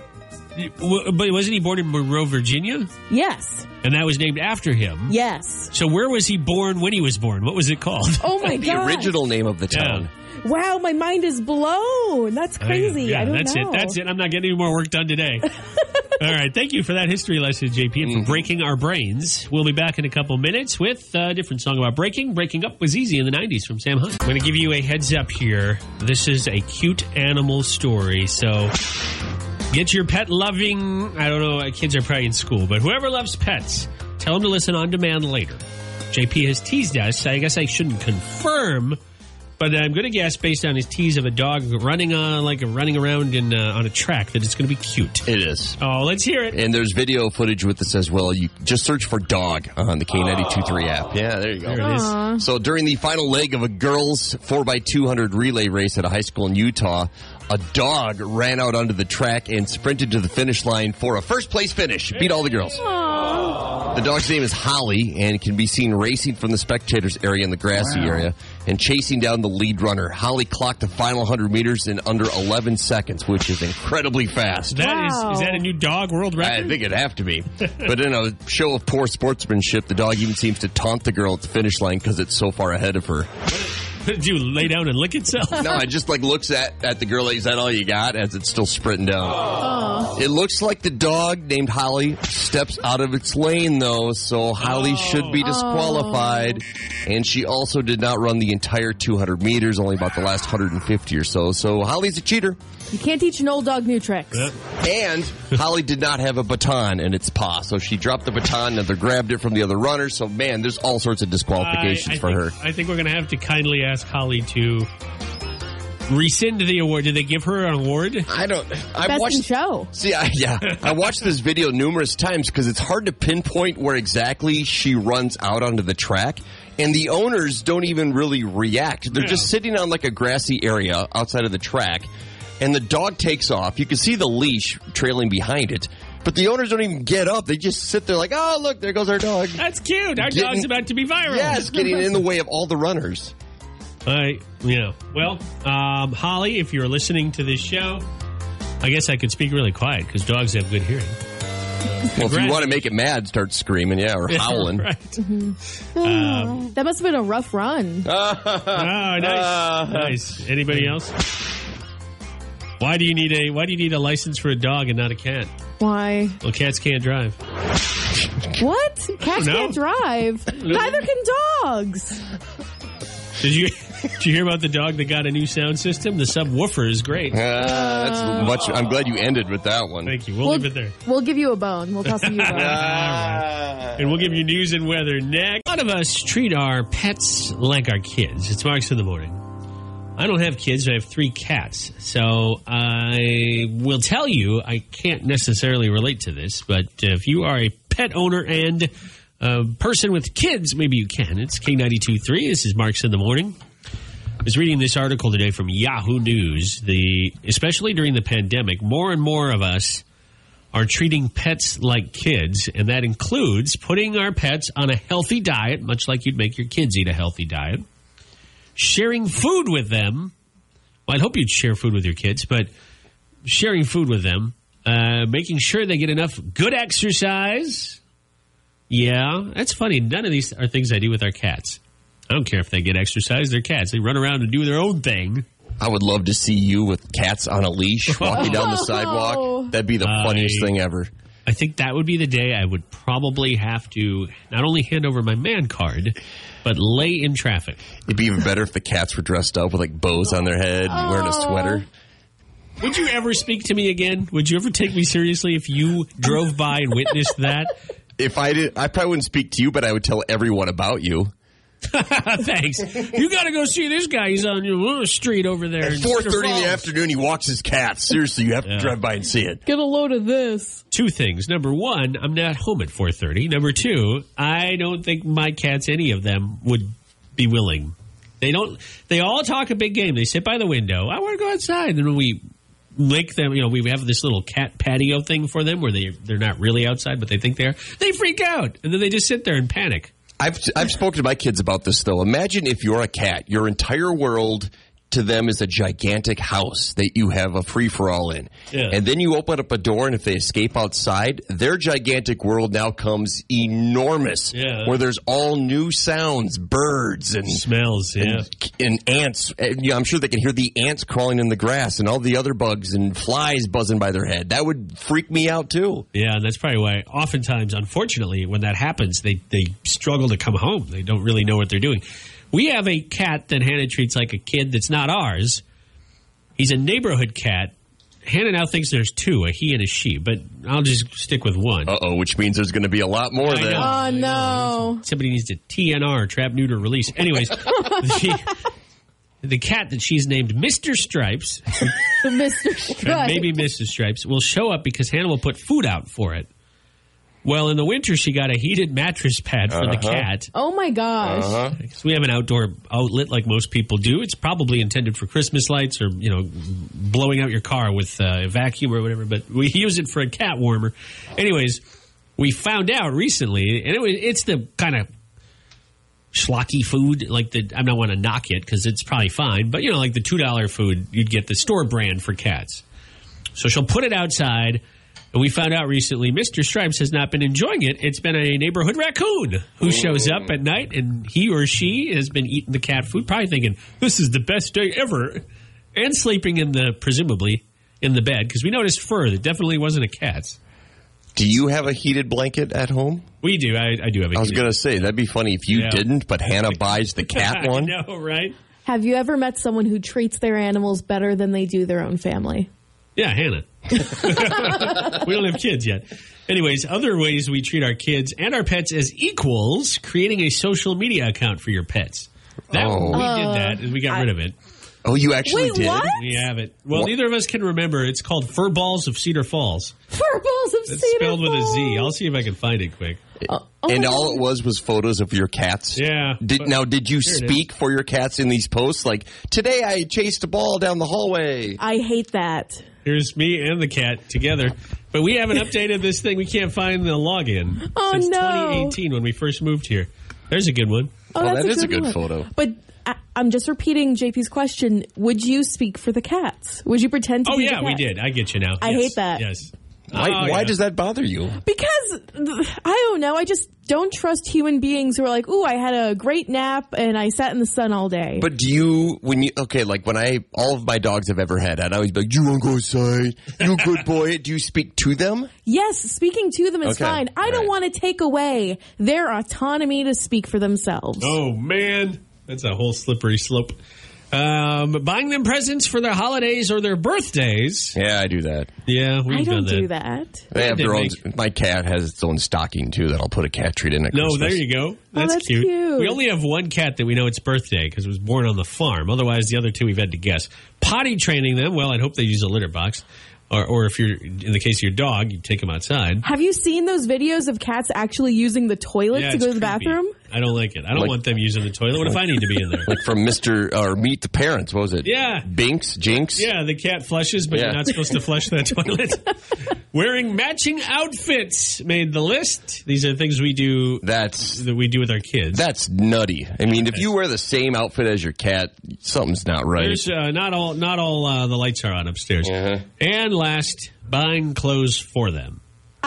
But wasn't he born in Monroe, Virginia? Yes. And that was named after him? Yes. So where was he born when he was born? What was it called? Oh, my God. The original name of the town. Wow, my mind is blown. That's crazy. I don't know. That's it. I'm not getting any more work done today. All right. Thank you for that history lesson, JP, and for breaking our brains. We'll be back in a couple minutes with a different song about breaking. Breaking up was easy in the 90s from Sam Hunt. I'm going to give you a heads up here. This is a cute animal story. So get your pet loving, I don't know, kids are probably in school, but whoever loves pets, tell them to listen on demand later. JP has teased us. I guess I shouldn't confirm, but I'm going to guess, based on his tease of a dog running around on a track, that it's going to be cute. It is. Oh, let's hear it. And there's video footage with this as well. You just search for dog on the K92.3 app. Yeah, there you go. There it is. So during the final leg of a girls' 4x200 relay race at a high school in Utah, a dog ran out onto the track and sprinted to the finish line for a first-place finish. Beat all the girls. Aww. The dog's name is Holly and can be seen racing from the spectators area in the grassy area and chasing down the lead runner. Holly clocked the final 100 meters in under 11 seconds, which is incredibly fast. Is that a new dog world record? I think it'd have to be. But in a show of poor sportsmanship, the dog even seems to taunt the girl at the finish line because it's so far ahead of her. Did you lay down and lick itself? No, it just looks at the girl. Is that all you got? As it's still sprinting down. It looks like the dog named Holly steps out of its lane, though, so Holly should be disqualified. And she also did not run the entire 200 meters, only about the last 150 or so. So Holly's a cheater. You can't teach an old dog new tricks. Yep. And Holly did not have a baton in its paw, so she dropped the baton, and they grabbed it from the other runners. So, man, there's all sorts of disqualifications for her. I think we're going to have to kindly ask Holly to rescind the award. Did they give her an award? I don't. Best in show. See, I watched this video numerous times because it's hard to pinpoint where exactly she runs out onto the track. And the owners don't even really react. They're just sitting on like a grassy area outside of the track. And the dog takes off. You can see the leash trailing behind it. But the owners don't even get up. They just sit there like, oh, look, there goes our dog. That's cute. Our dog's about to be viral. Yes, getting in the way of all the runners. Yeah. Well, Holly, if you're listening to this show, I guess I could speak really quiet because dogs have good hearing. Well, if you want to make it mad, start screaming, or howling. Right. Mm-hmm. That must have been a rough run. Nice. Anybody else? Why do you need a license for a dog and not a cat? Why? Well, cats can't drive. What? Cats can't drive. Neither can dogs. Did you hear about the dog that got a new sound system? The subwoofer is great. That's much. I'm glad you ended with that one. Thank you. We'll leave it there. We'll give you a bone. We'll toss you a bone. All right. And we'll give you news and weather next. A lot of us treat our pets like our kids. It's Marks in the Morning. I don't have kids, but I have 3 cats. So I will tell you, I can't necessarily relate to this, but if you are a pet owner and a person with kids, maybe you can. It's K92.3. This is Marks in the Morning. I was reading this article today from Yahoo News. Especially during the pandemic, more and more of us are treating pets like kids, and that includes putting our pets on a healthy diet, much like you'd make your kids eat a healthy diet. Sharing food with them. Well, I'd hope you'd share food with your kids, but sharing food with them. Making sure they get enough good exercise. Yeah, that's funny. None of these are things I do with our cats. I don't care if they get exercise. They're cats. They run around and do their own thing. I would love to see you with cats on a leash walking down the sidewalk. That'd be the funniest thing ever. I think that would be the day I would probably have to not only hand over my man card, but lay in traffic. It'd be even better if the cats were dressed up with like bows on their head and wearing a sweater. Would you ever speak to me again? Would you ever take me seriously if you drove by and witnessed that? If I did, I probably wouldn't speak to you, but I would tell everyone about you. Thanks. You got to go see this guy. He's on your street over there. At 4:30 in the afternoon, he walks his cat. Seriously, you have to drive by and see it. Get a load of this. 2 things. Number 1, I'm not home at 4:30. Number 2, I don't think my cats, any of them, would be willing. They don't. They all talk a big game. They sit by the window. I want to go outside. And when we make them, we have this little cat patio thing for them where they're not really outside, but they think they are. They freak out. And then they just sit there and panic. I've spoken to my kids about this, though. Imagine if you're a cat. Your entire world to them is a gigantic house that you have a free-for-all in. Yeah. And then you open up a door, and if they escape outside, their gigantic world now comes enormous, where there's all new sounds, birds and smells, and ants. I'm sure they can hear the ants crawling in the grass and all the other bugs and flies buzzing by their head. That would freak me out, too. Yeah, and that's probably why oftentimes, unfortunately, when that happens, they struggle to come home. They don't really know what they're doing. We have a cat that Hannah treats like a kid that's not ours. He's a neighborhood cat. Hannah now thinks there's 2, a he and a she, but I'll just stick with 1. Which means there's going to be a lot more then. Oh, no. Somebody needs to TNR, trap, neuter, release. Anyways, the cat that she's named Mr. Stripes, Mr. Stripes, maybe Mrs. Stripes, will show up because Hannah will put food out for it. Well, in the winter, she got a heated mattress pad for the cat. Oh, my gosh. Because we have an outdoor outlet like most people do. It's probably intended for Christmas lights or, blowing out your car with a vacuum or whatever. But we use it for a cat warmer. Anyways, we found out recently, and it's the kind of schlocky food. I don't want to knock it because it's probably fine. But, like the $2 food, you'd get the store brand for cats. So she'll put it outside. And we found out recently Mr. Stripes has not been enjoying it. It's been a neighborhood raccoon who shows up at night, and he or she has been eating the cat food, probably thinking, this is the best day ever, and sleeping in the, presumably, in the bed because we noticed fur that definitely wasn't a cat's. Do you have a heated blanket at home? We do. I do have a I was heated. going to say, that'd be funny if you didn't, but Hannah buys the cat one. I know, right? Have you ever met someone who treats their animals better than they do their own family? Yeah, Hannah. We don't have kids yet. Anyways, other ways we treat our kids and our pets as equals, creating a social media account for your pets. We did that, and we got rid of it. Oh, you actually did? What? We have it. Well, neither of us can remember. It's called Fur Balls of Cedar Falls. Fur Balls of It's Cedar spelled with a Z. Falls. I'll see if I can find it quick. And all it was photos of your cats? Yeah. Did you speak for your cats in these posts? Like, today I chased a ball down the hallway. I hate that. Here's me and the cat together. But we haven't updated this thing. We can't find the login since 2018 when we first moved here. There's a good one. Oh, that is a good one. photo. But I'm just repeating JP's question. Would you speak for the cats? Would you pretend to be the cat? We did. I get you now. I hate that. Yes. Why does that bother you? Because, I don't know, I just don't trust human beings who are like, ooh, I had a great nap and I sat in the sun all day. But do you, when all of my dogs I've ever had, I'd always be like, you want to go outside? You a good boy? Do you speak to them? Yes, speaking to them is Okay. fine. I don't want to take away their autonomy to speak for themselves. Oh, man. That's a whole slippery slope. Buying them presents for their holidays or their birthdays. Yeah, I do that. Yeah, I we've don't done do that. that. They have their own. My cat has its own stocking too that I'll put a cat treat in at No, Christmas. there you go. That's cute. We only have one cat that we know its birthday because it was born on the farm. Otherwise, the other two we've had to guess. Potty training them. Well, I'd hope they use a litter box. Or if you're, in the case of your dog, you take them outside. Have you seen those videos of cats actually using the toilet to it's go to the creepy. bathroom? I don't like it. I don't want them using the toilet. What if I need to be in there? Like from Meet the Parents. What was it? Yeah. Jinx? Yeah, the cat flushes, but Yeah. you're not supposed to flush that toilet. Wearing matching outfits made the list. These are things we do that we do with our kids. That's nutty. I mean, if you wear the same outfit as your cat, something's not right. There's not all the lights are on upstairs. And last, buying clothes for them.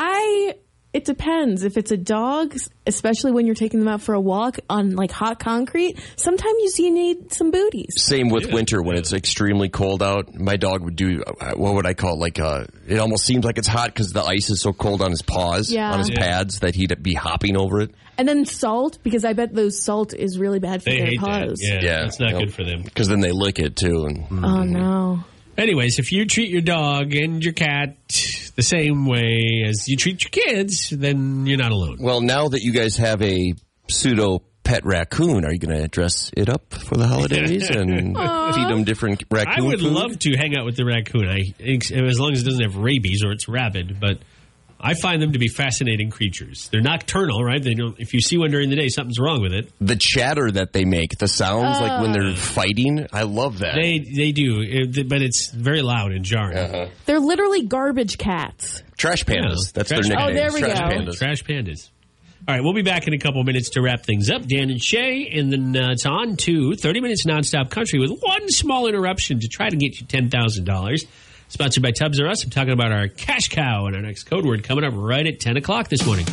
It depends. If it's a dog, especially when you're taking them out for a walk on like hot concrete, sometimes you need some booties. Same with winter when it's extremely cold out. My dog would do, what would I call it? Like, it almost seems like it's hot because the ice is so cold on his paws, on his pads, that he'd be hopping over it. And then salt, because I bet those salt is really bad for They their hate paws. that. Yeah, it's not good for them. Because then they lick it too. And Oh, no. Anyways, if you treat your dog and your cat the same way as you treat your kids, then you're not alone. Well, now that you guys have a pseudo pet raccoon, are you going to dress it up for the holidays and feed them different raccoon I would food? love to hang out with the raccoon, as long as it doesn't have rabies or it's rabid, but I find them to be fascinating creatures. They're nocturnal, right? They don't. If you see one during the day, something's wrong with it. The chatter that they make, the sounds like when they're fighting, I love that. They do, but it's very loud and jarring. They're literally garbage cats. Trash pandas. That's their nickname. Oh, there we Trash go. pandas. Trash pandas. All right, we'll be back in a couple minutes to wrap things up. Dan and Shay, and then it's on to 30 Minutes Nonstop Country with one small interruption to try to get you $10,000. Sponsored by Tubbs R Us. I'm talking about our cash cow and our next code word coming up right at 10 o'clock this morning.